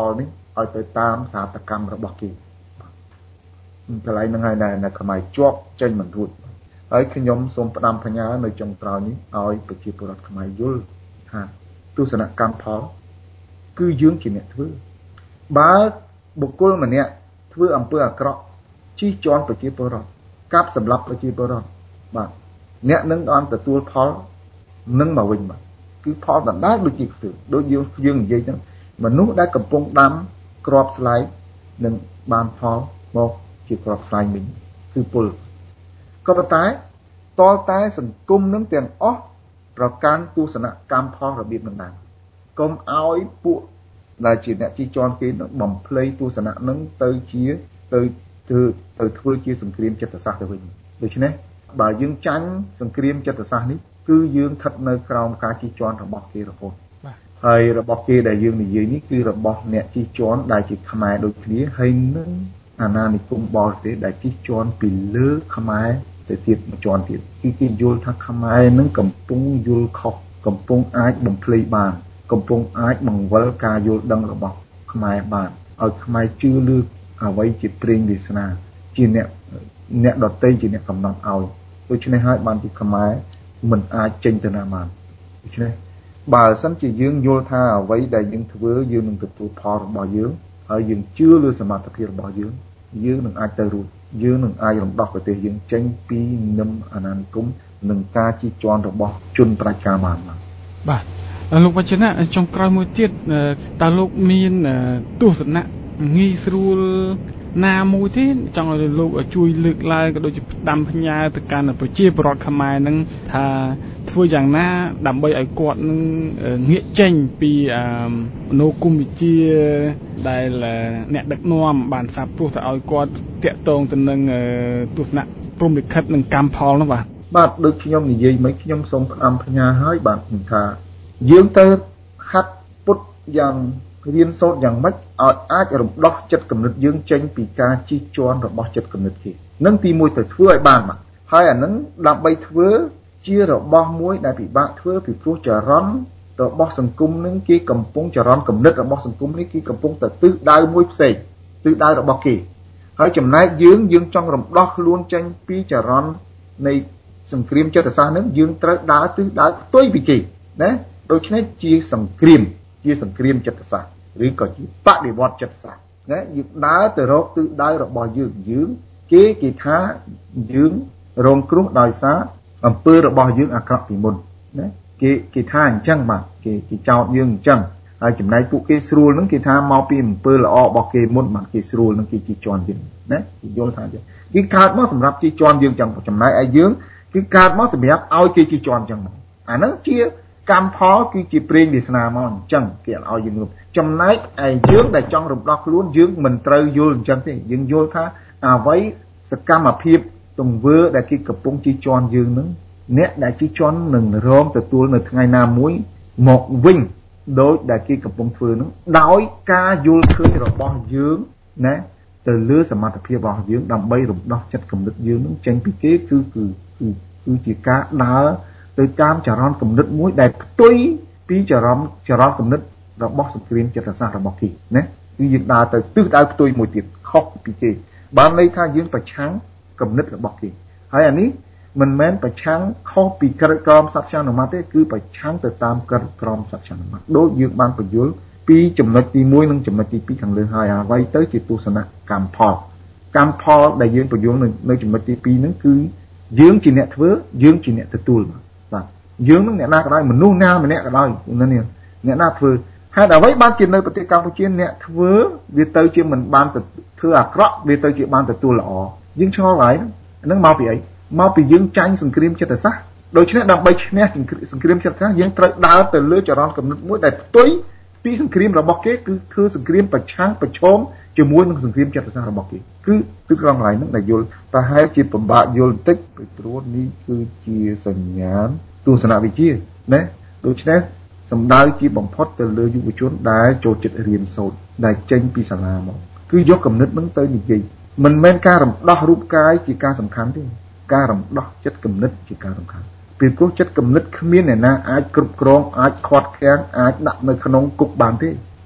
S6: ឲ្យទៅតាមសាតកម្មរបស់គេកន្លែងហ្នឹងហើយដែលនៅខ្មែរជាប់ចេញមិនរួចហើយខ្ញុំសូមផ្ដាំបញ្ញានៅចុងក្រោយនេះឲ្យប្រជាពលរដ្ឋខ្មែរយល់ថាទស្សនកម្មផលគឺយើងជាអ្នកធ្វើបើបុគ្គលម្នាក់ធ្វើអំពើអាក្រក់ជិះជាន់ប្រជាពលរដ្ឋកាប់សម្លាប់ប្រជាពលរដ្ឋបាទអ្នកនឹងបានទទួលផលនឹងមកវិញបាទគឺផលដដែលដូចជាធ្វើដូចយើងយើងនិយាយហ្នឹងមនុស្សដែលកំពុងដាំក្របស្លែកនឹងបានផលមកជាក្របស្លែកវិញគឺពលក៏ប៉ុន្តែតលតែសង្គមនឹងទាំងអស់ប្រកាន់ទស្សនកម្មផលរបៀបនឹងដែរកុំឲ្យពួកដែលជាអ្នកជិះជាន់គេនឹងបំភ្លៃទស្សនៈនឹងទៅជាទៅធ្វើទៅធ្វើជាសង្គ្រាមចិត្តសាស្ត្រទៅវិញដូច្នេះបើយើងចាញ់សង្គ្រាមចិត្តសាស្ត្រនេះគឺយើងស្ថិតនៅក្រោមការជិះជាន់របស់គេរហូតហើយរបស់គេដែលយើងនិយាយនេះគឺរបស់អ្នកជិះជាន់ដែលជាខ្មែរដូចគ្នាហើយនឹងអាណានិគមបរទេសដែលជិះជាន់ពីលើខ្មែរទៅទៀតមួយជាន់ទៀតគឺគេយល់ថាខ្មែរនឹងកំពុងយល់ខុសកំពុងអាចបំភ្លៃបានកំពុងអាចបង្វិលការយល់ដឹងរបស់ខ្មែរបានឲ្យខ្មែរជឿលើអ្វីជាព្រេងវាសនាជាអ្នកអ្នកដតីជាអ្នកកំណត់ឲ្យដូច្នេះហើយបានជាខ្មែរមិនអាចចេញទៅណាបានដូច្នេះបើសិនជាយើងយល់ថាអ្វីដែលយើងធ្វើយើងនឹងទទួលផលរបស់យើងហើយយើងជឿលើសមត្ថភាពរបស់យើងយើងនឹងអាចទៅរួចយើងនឹងអាចរំដោះប្រទេសយើងចេញពីនឹមអាណានិគមនិងការជិះជាន់របស់ជនប្រជាការបាន
S5: បាទលោកវចនៈចុងក្រោយមួយទៀតតើលោកមានទស្សនៈងាយស្រួលណាមួយទេចង់ឲ្យលោកជួយលើកឡើងក៏ដូចជាផ្ដាំផ្ញើទៅកាន់ប្រជាពលរដ្ឋខ្មែរនឹងថាធ្វើយ៉ាងណាដើម្បីឲ្យគាត់នឹងងាកចេញពីមនោគមវិជ្ជាដែលអ្នកដឹកនាំបានសាបព្រោះទៅឲ្យគាត់តាក់ទងទៅនឹងទស្សនៈព្រហ្មលិខិតនិងកម្មផលនោះបាទ
S6: បាទដូចខ្ញុំនិយាយមិនខ្ញុំសូមផ្ដាំផ្ញើឲ្យបាទថាយើងទៅហាត់ពុតយ៉ាងរៀនសូត្រយ៉ាងម៉េចឲ្យអាចរំដោះចិត្តគំនិតយើងចេញពីការជិះជាន់របស់ចិត្តគំនិតគេនឹងទីមួយទៅធ្វើឲ្យបានបាទហើយអានឹងដើម្បីធ្វើជារបស់មួយដែលពិបាកធ្វើពីព្រោះចរន្តរបស់សង្គមនឹងគេកំពុងចរន្តគំនិតរបស់សង្គមនេះគេកំពុងតែទិសដៅមួយផ្សេងទិសដៅរបស់គេហើយចំណែកយើងយើងចង់រំដោះខ្លួនចេញពីចរន្តនៃសង្គ្រាមចិត្តសាស្ត្រនឹងយើងត្រូវដើរទិសដៅផ្ទុយពីគេណាដូច្នេះជាសង្គ្រាមជាសង្គ្រាមចិត្តសាស្ត្រឬក៏ជាបដិវត្តចិត្តសាស្ត្រណាយើងដើរទៅរកទិសដៅរបស់យើងយើងគេគេថាយើងរងគ្រោះដោយសារអំពើរបស់យើងអាក្រក់ពីមុនណាគេគេថាអញ្ចឹងបាទគេគេចោទយើងអញ្ចឹងហើយចំណែកពួកគេស្រួលហ្នឹងគេថាមកពីអំពើល្អរបស់គេមុនបាទគេស្រួលហ្នឹងគេជិះជាន់យើងណាគេយល់ថាអញ្ចឹងគេកើតមកសម្រាប់ជិះជាន់យើងអញ្ចឹងចំណែកឯយើងគឺកើតមកសម្រាប់ឲ្យគេជិះជាន់អញ្ចឹងអាហ្នឹងជាកម្មផលគឺជាព្រេងវាសនាមកអញ្ចឹងគេអត់ឲ្យយើងរំចំណែកឯយើងដែលចង់រំដោះខ្លួនយើងមិនត្រូវយល់អញ្ចឹងទេយើងយល់ថាអ្វីសកម្មភាពទង្វើដែលគេកំពុងជិះជាន់យើងនឹងអ្នកដែលជិះជាន់នឹងរងទទួលនៅថ្ងៃណាមួយមកវិញដោយដែលគេកំពុងធ្វើនឹងដោយការយល់ឃើញរបស់យើងណាទៅលើសមត្ថភាពរបស់យើងដើម្បីរំដោះចិត្តគំនិតយើងនឹងចេញពីគេគឺគឺគឺជាការដើរទៅតាមចរន្តគំនិតមួយដែលផ្ទុយពីចរន្តចរន្តគំនិតរបស់សង្គ្រាមចិត្តសាស្ត្ររបស់គេណាគឺយើងដើរទៅទិសដៅផ្ទុយមួយទៀតខុសពីគេបានន័យថាយើងប្រឆាំងគំនិតរបស់គេហើយអានេះមិនមែនប្រឆាំងខុសពីក្រឹតក្រមសត្យានុម័តទេគឺប្រឆាំងទៅតាមក្រឹតក្រមសត្យានុម័តដូចយើងបានបញ្យល់ពីចំណុចទីមួយនិងចំណុចទីពីរខាងលើហើយអ្វីទៅជាទស្សនៈកម្មផលកម្មផលដែលយើងបញ្យល់នៅនៅចំណុចទីពីរហ្នឹងគឺយើងជាអ្នកធ្វើយើងជាអ្នកទទួលបាទយើងនឹងអ្នកណាក៏ដោយមនុស្សណាម្នាក់ក៏ដោយនេះអ្នកណាធ្វើហេតុអ្វីបានជានៅប្រទេសកម្ពុជាអ្នកធ្វើវាទៅជាមិនបានធ្វើអាក្រក់វាទៅជាបានទទួលល្អយើងឆ្ងល់ហើយហ្នឹងមកពីអីមកពីយើងចាញ់សង្គ្រាមចិត្តសាស្ត្រដូច្នេះដើម្បីឈ្នះសង្គ្រាមចិត្តសាស្ត្រយើងត្រូវដើរទៅលើចរន្តគំនិតមួយដែលផ្ទុយពីសង្គ្រាមរបស់គេគឺធ្វើសង្គ្រាមប្រឆាំងប្រឈមជាមួយនឹងសង្គ្រាមចិត្តសាស្ត្ររបស់គេគឺគឺកន្លែងហ្នឹងដែលយល់ប្រហែលជាពិបាកយល់បន្តិចពីព្រោះនេះគឺជាសញ្ញាណទស្សនវិជ្ជាណាដូច្នេះសំដៅជាបំផុតទៅលើយុវជនដែលចូលចិត្តរៀនសូត្រដែលចេញពីសាលាមកគឺយកគំនិតហ្នឹងទៅនិយាយមិនមែនការរំដោះរូបកាយជាការសំខាន់ទេការរំដោះចិត្តគំនិតជាការសំខាន់ពីព្រោះចិត្តគំនិតគ្មានអ្នកណាអាចគ្រប់គ្រងអាចខាត់ខាំងអាចដាក់នៅក្នុងគុកបានទេ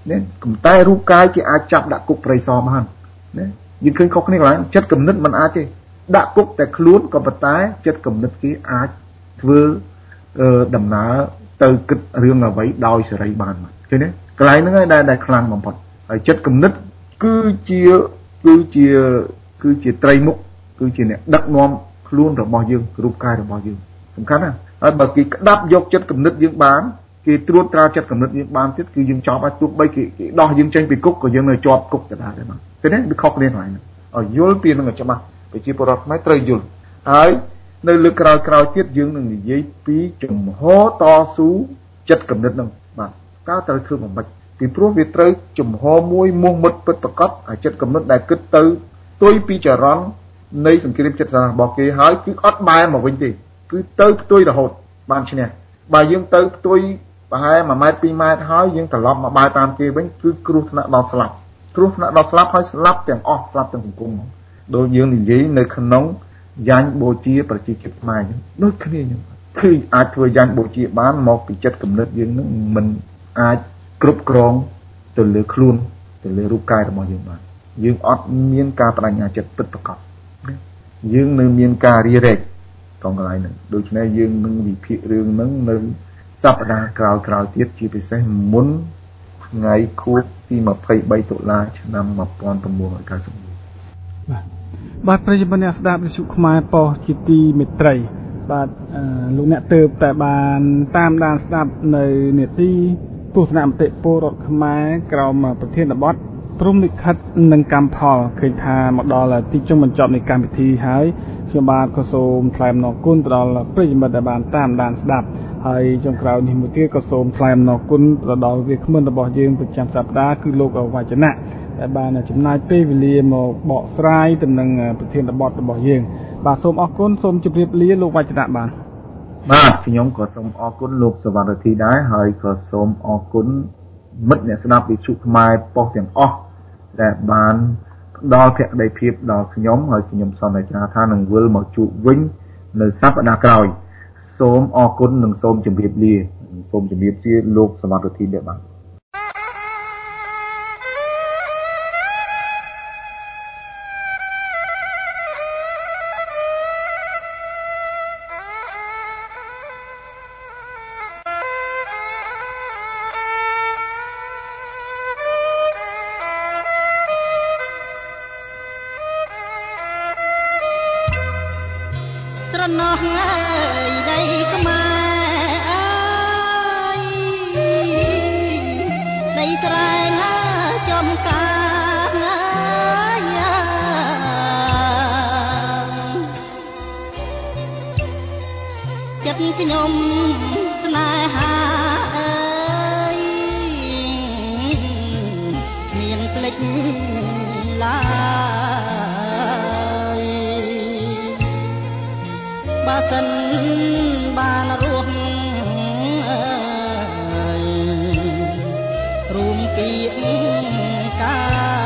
S6: ណាតែរូបកាយគេអាចចាប់ដាក់គុកប្រៃសបានណាយើងឃើញខុសគ្នាកន្លែងចិត្តគំនិតមិនអាចទេដាក់គុកតែខ្លួនក៏ប៉ុន្តែចិត្តគំនិតគេអាចធ្វើដំណើរទៅគិតរឿងអ្វីដោយសេរីបានឃើញទេកន្លែងហ្នឹងឯងដែលដែលខ្លាំងបំផុតហើយចិត្តគំនិតគឺជាគឺជាគឺជាត្រីមុខគឺជាអ្នកដឹកនាំខ្លួនរបស់យើងរូបកាយរបស់យើងសំខាន់ណាស់ហើយបើគេក្តាប់យកចិត្តគំនិតយើងបានគេត្រួតត្រាចិត្តគំនិតយើងបានទៀតគឺយើងចប់ឲ្យទោះបីគេគេដោះយើងចេញពីគុកក៏យើងនៅជាប់គុកដដែលដែរឃើញទេវាខុសគ្នាកន្លែងហ្នឹងឲ្យយល់ពីនឹងឲ្យច្បាស់ប្រជាពលរដ្ឋខ្មែរត្រូវយល់ហើយនៅលើក្រោយក្រោយទៀតយើងនឹងនិយាយពីជំហរតស៊ូចិត្តគំនិតហ្នឹងបាទតើត្រូវធ្វើមិនពីព្រោះវាត្រូវជំហរមួយមោះមុតពិតប្រាកដឲ្យចិត្តគំនិតដែលគិតទៅទុយពីចរន្តនៃសង្គ្រាមចិត្តសាស្ត្ររបស់គេហើយគឺអត់បែរមកវិញទេគឺទៅផ្ទុយរហូតបានឈ្នះបើយើងទៅផ្ទុយប្រហែលមួយម៉ែត្រពីរម៉ែត្រហើយយើងត្រឡប់មកបែរតាមគេវិញគឺគ្រោះថ្នាក់ដល់ស្លាប់គ្រោះថ្នាក់ដល់ស្លាប់ហើយស្លាប់ទាំងអស់ស្លាប់ទាំងសង្គមដូចយើងនិយាយនៅក្នុងយ៉ាញ់បូជាប្រជាជាតិខ្មែរអញ្ចឹងដូចគ្នាអញ្ចឹងគឺអាចធ្វើយ៉ាញ់បូជាបានមកពីចិត្តគំនិតយើងនឹងមិនអាចគ្រប់គ្រងទៅលើខ្លួនទៅលើរូបកាយរបស់យើងបានយើងអត់មានការបដិញ្ញាចិត្តពិតប្រាកដយើងនៅមានការរីរែកកន្លែងហ្នឹងដូច្នេះយើងនឹងវិភាគរឿងហ្នឹងនៅសប្តាហ៍ក្រោយក្រោយទៀតជាពិសេសមុនថ្ងៃខួបទីยี่สิบสามតុលាឆ្នាំnineteen ninety-one
S5: បាទបាទប្រិយមិត្តអ្នកស្ដាប់វិទ្យុខ្មែរប៉ុស្តិ៍ជាទីមេត្រីបាទលោកអ្នកទើបតែបានតាមដានស្ដាប់នៅនេតិទស្សនមតិពលរដ្ឋខ្មែរក្រោមប្រធានបទព្រំលិខិតនិងកម្មផលឃើញថាមកដល់ទីចុងបញ្ចប់នៃកម្មវិធីហើយខ្ញុំបាទក៏សូមថ្លែងអំណរគុណទៅដល់ប្រិយមិត្តដែលបានតាមដានស្ដាប់ហើយចុងក្រោយនេះមួយទៀតក៏សូមថ្លែងអំណរគុណទៅដល់វាគ្មិនរបស់យើងប្រចាំសប្ដាហ៍គឺលោកវចនៈដែលបានចំណាយពេលវេលាមកបកស្រាយទៅនឹងប្រធានបទរបស់យើងបាទសូមអរគុណសូមជម្រាបលាលោកវចនៈបាទ
S6: បាទខ្ញុំក៏សូមអរគុណលោកសវណ្ណធីដែរហើយក៏សូមអរគុណមិត្តអ្នកស្ដាប់វិទ្យុខ្មែរប៉ុស្តិ៍ទាំងអស់ដែលបានផ្ដល់ភក្ដីភាពដល់ខ្ញុំហើយខ្ញុំសន្យាថានឹងវិលមកជួបវិញនៅសប្តាហ៍ក្រោយសូមអរគុណនិងសូមជម្រាបលាសូមជម្រាបលាលោកសវណ្ណធីដែរបាទ
S7: ខ្ញុំស្នេហាអើយគ្មានភ្លេចឡើយបើសិនបានរស់រួមគៀកកា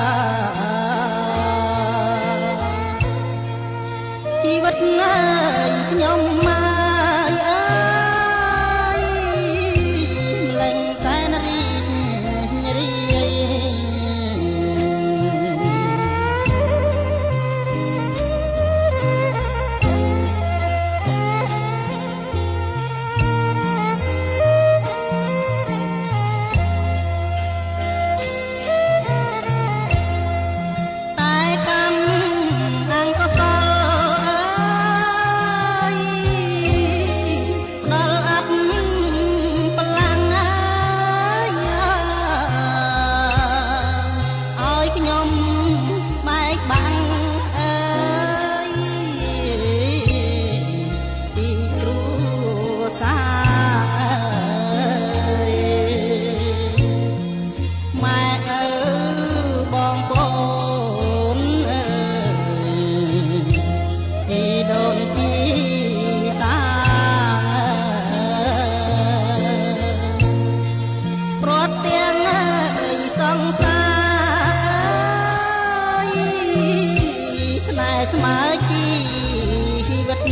S7: ជីវិតខ្ញុំមកស្មើជីវិត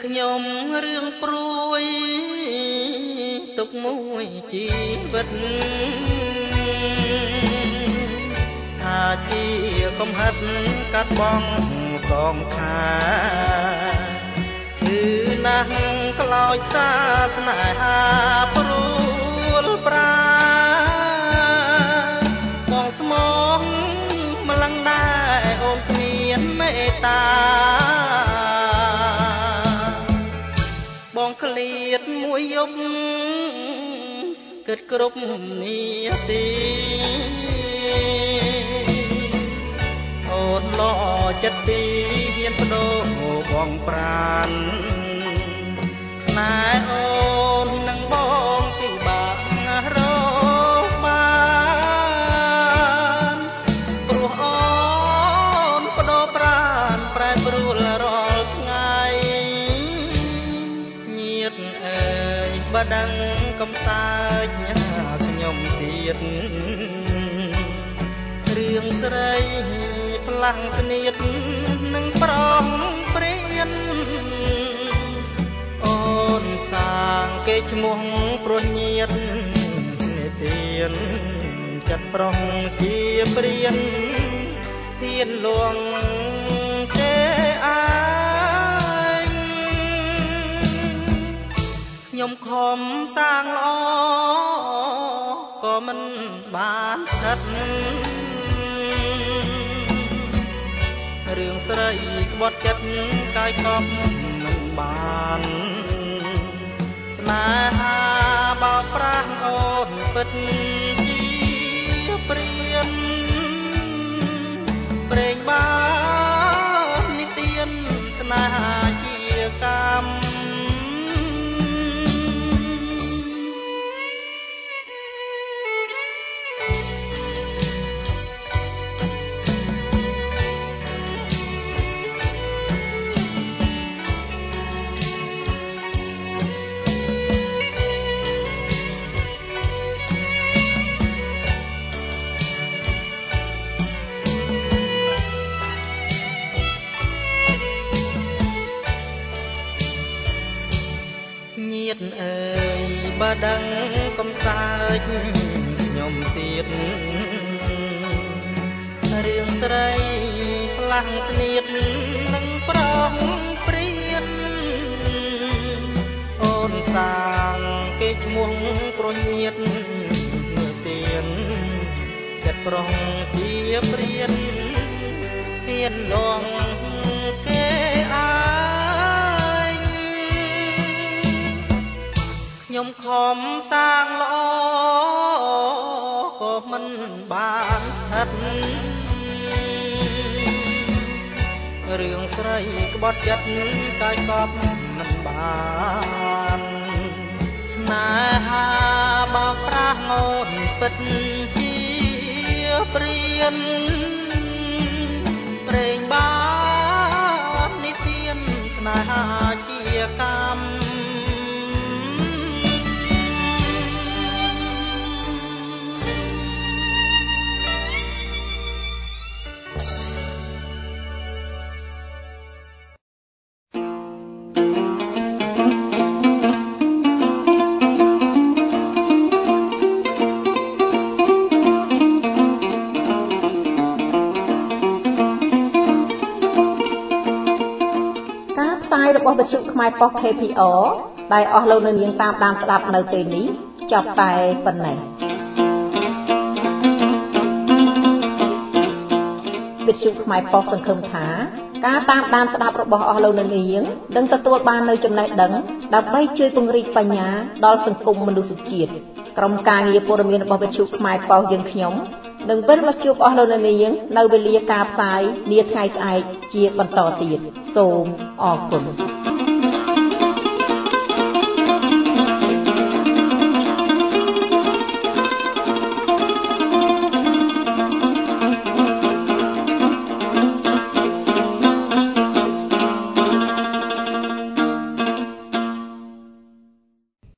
S8: ខ្ញុំរឿងព្រួយទុកមួយជីវិតថាជាកំហិតកាត់បងសងខាគឺណាស់ខ្លោចសាស្នេហាព្រួលប្រាបងស្មងម្លឹងដែរអូនគ្មានមេត្តាបងឃ្លាតមួយយប់គិតគ្រប់នាទីអូនលោចិត្តទីហ៊ានបដូរបងប្រានស្នេហ៍អូននឹងបងពិបាករកបានព្រោះអូនបដូរប្រានប្រែប្រួលរាល់ថ្ងៃញាតិអើយបើដឹងកំសើចខ្ញុំទៀតរឿងស្រីផ្លាំងស្នៀតនឹងប្រងព្រៀនអូនសាងគេឈ្មោះព្រោះញាតនិទានចិត្តប្រុងជាព្រៀនហ៊ានលួងទេអាយខ្ញុំខំសាងល្អក៏មិនបានស្ថិតរឿងស្រីក្បត់ចិត្តកាយកប់មិនបានស្នេហាបោកប្រាស់អូនពិតជាព្រៀនព្រេងបាននិទានស្នេហាជាកម្មញាតិអើយបើដឹងកំសើចខ្ញុំទៀតរឿងស្រីផ្លាំងស្នៀតនឹងប្រងព្រៀនអូនសាងគេឈ្មោះព្រោះញាតិនិទានចិត្តប្រុងជាព្រៀនហ៊ានលងគេអាខ្ញុំខំសាងល្អក៏មិនបានស្ថិតរឿងស្រីក្បត់ចិត្តកាយកប់មិនបានស្នេហាបោកប្រាស់អូនពិតជាព្រៀនព្រេងបាននិទានស្នេហាជាកម្មរបស់វិទ្យុខ្មែរប៉ុស ខេ ភី អារ ដែលអស់លោកនៅនាងតាមដានស្ដាប់នៅពេលនេះចប់តែប៉ុណ្ណេះវិទ្យុខ្មែរប៉ុសសង្ឃឹមថាការតាមដានស្ដាប់របស់អស់លោកនៅនាងនឹងទទួលបាននូវចំណេះដឹងដើម្បីជួយពង្រីកបញ្ញាដល់សង្គមមនុស្សជាតិក្រុមការងារព័ត៌មានរបស់វិទ្យុខ្មែរប៉ុសយើងខ្ញុំនឹងវិលមកជួបអស់លោកនៅនាងនៅវេលាការផ្សាយនាថ្ងៃស្អែកជាបន្តទៀតសូមអរគុណ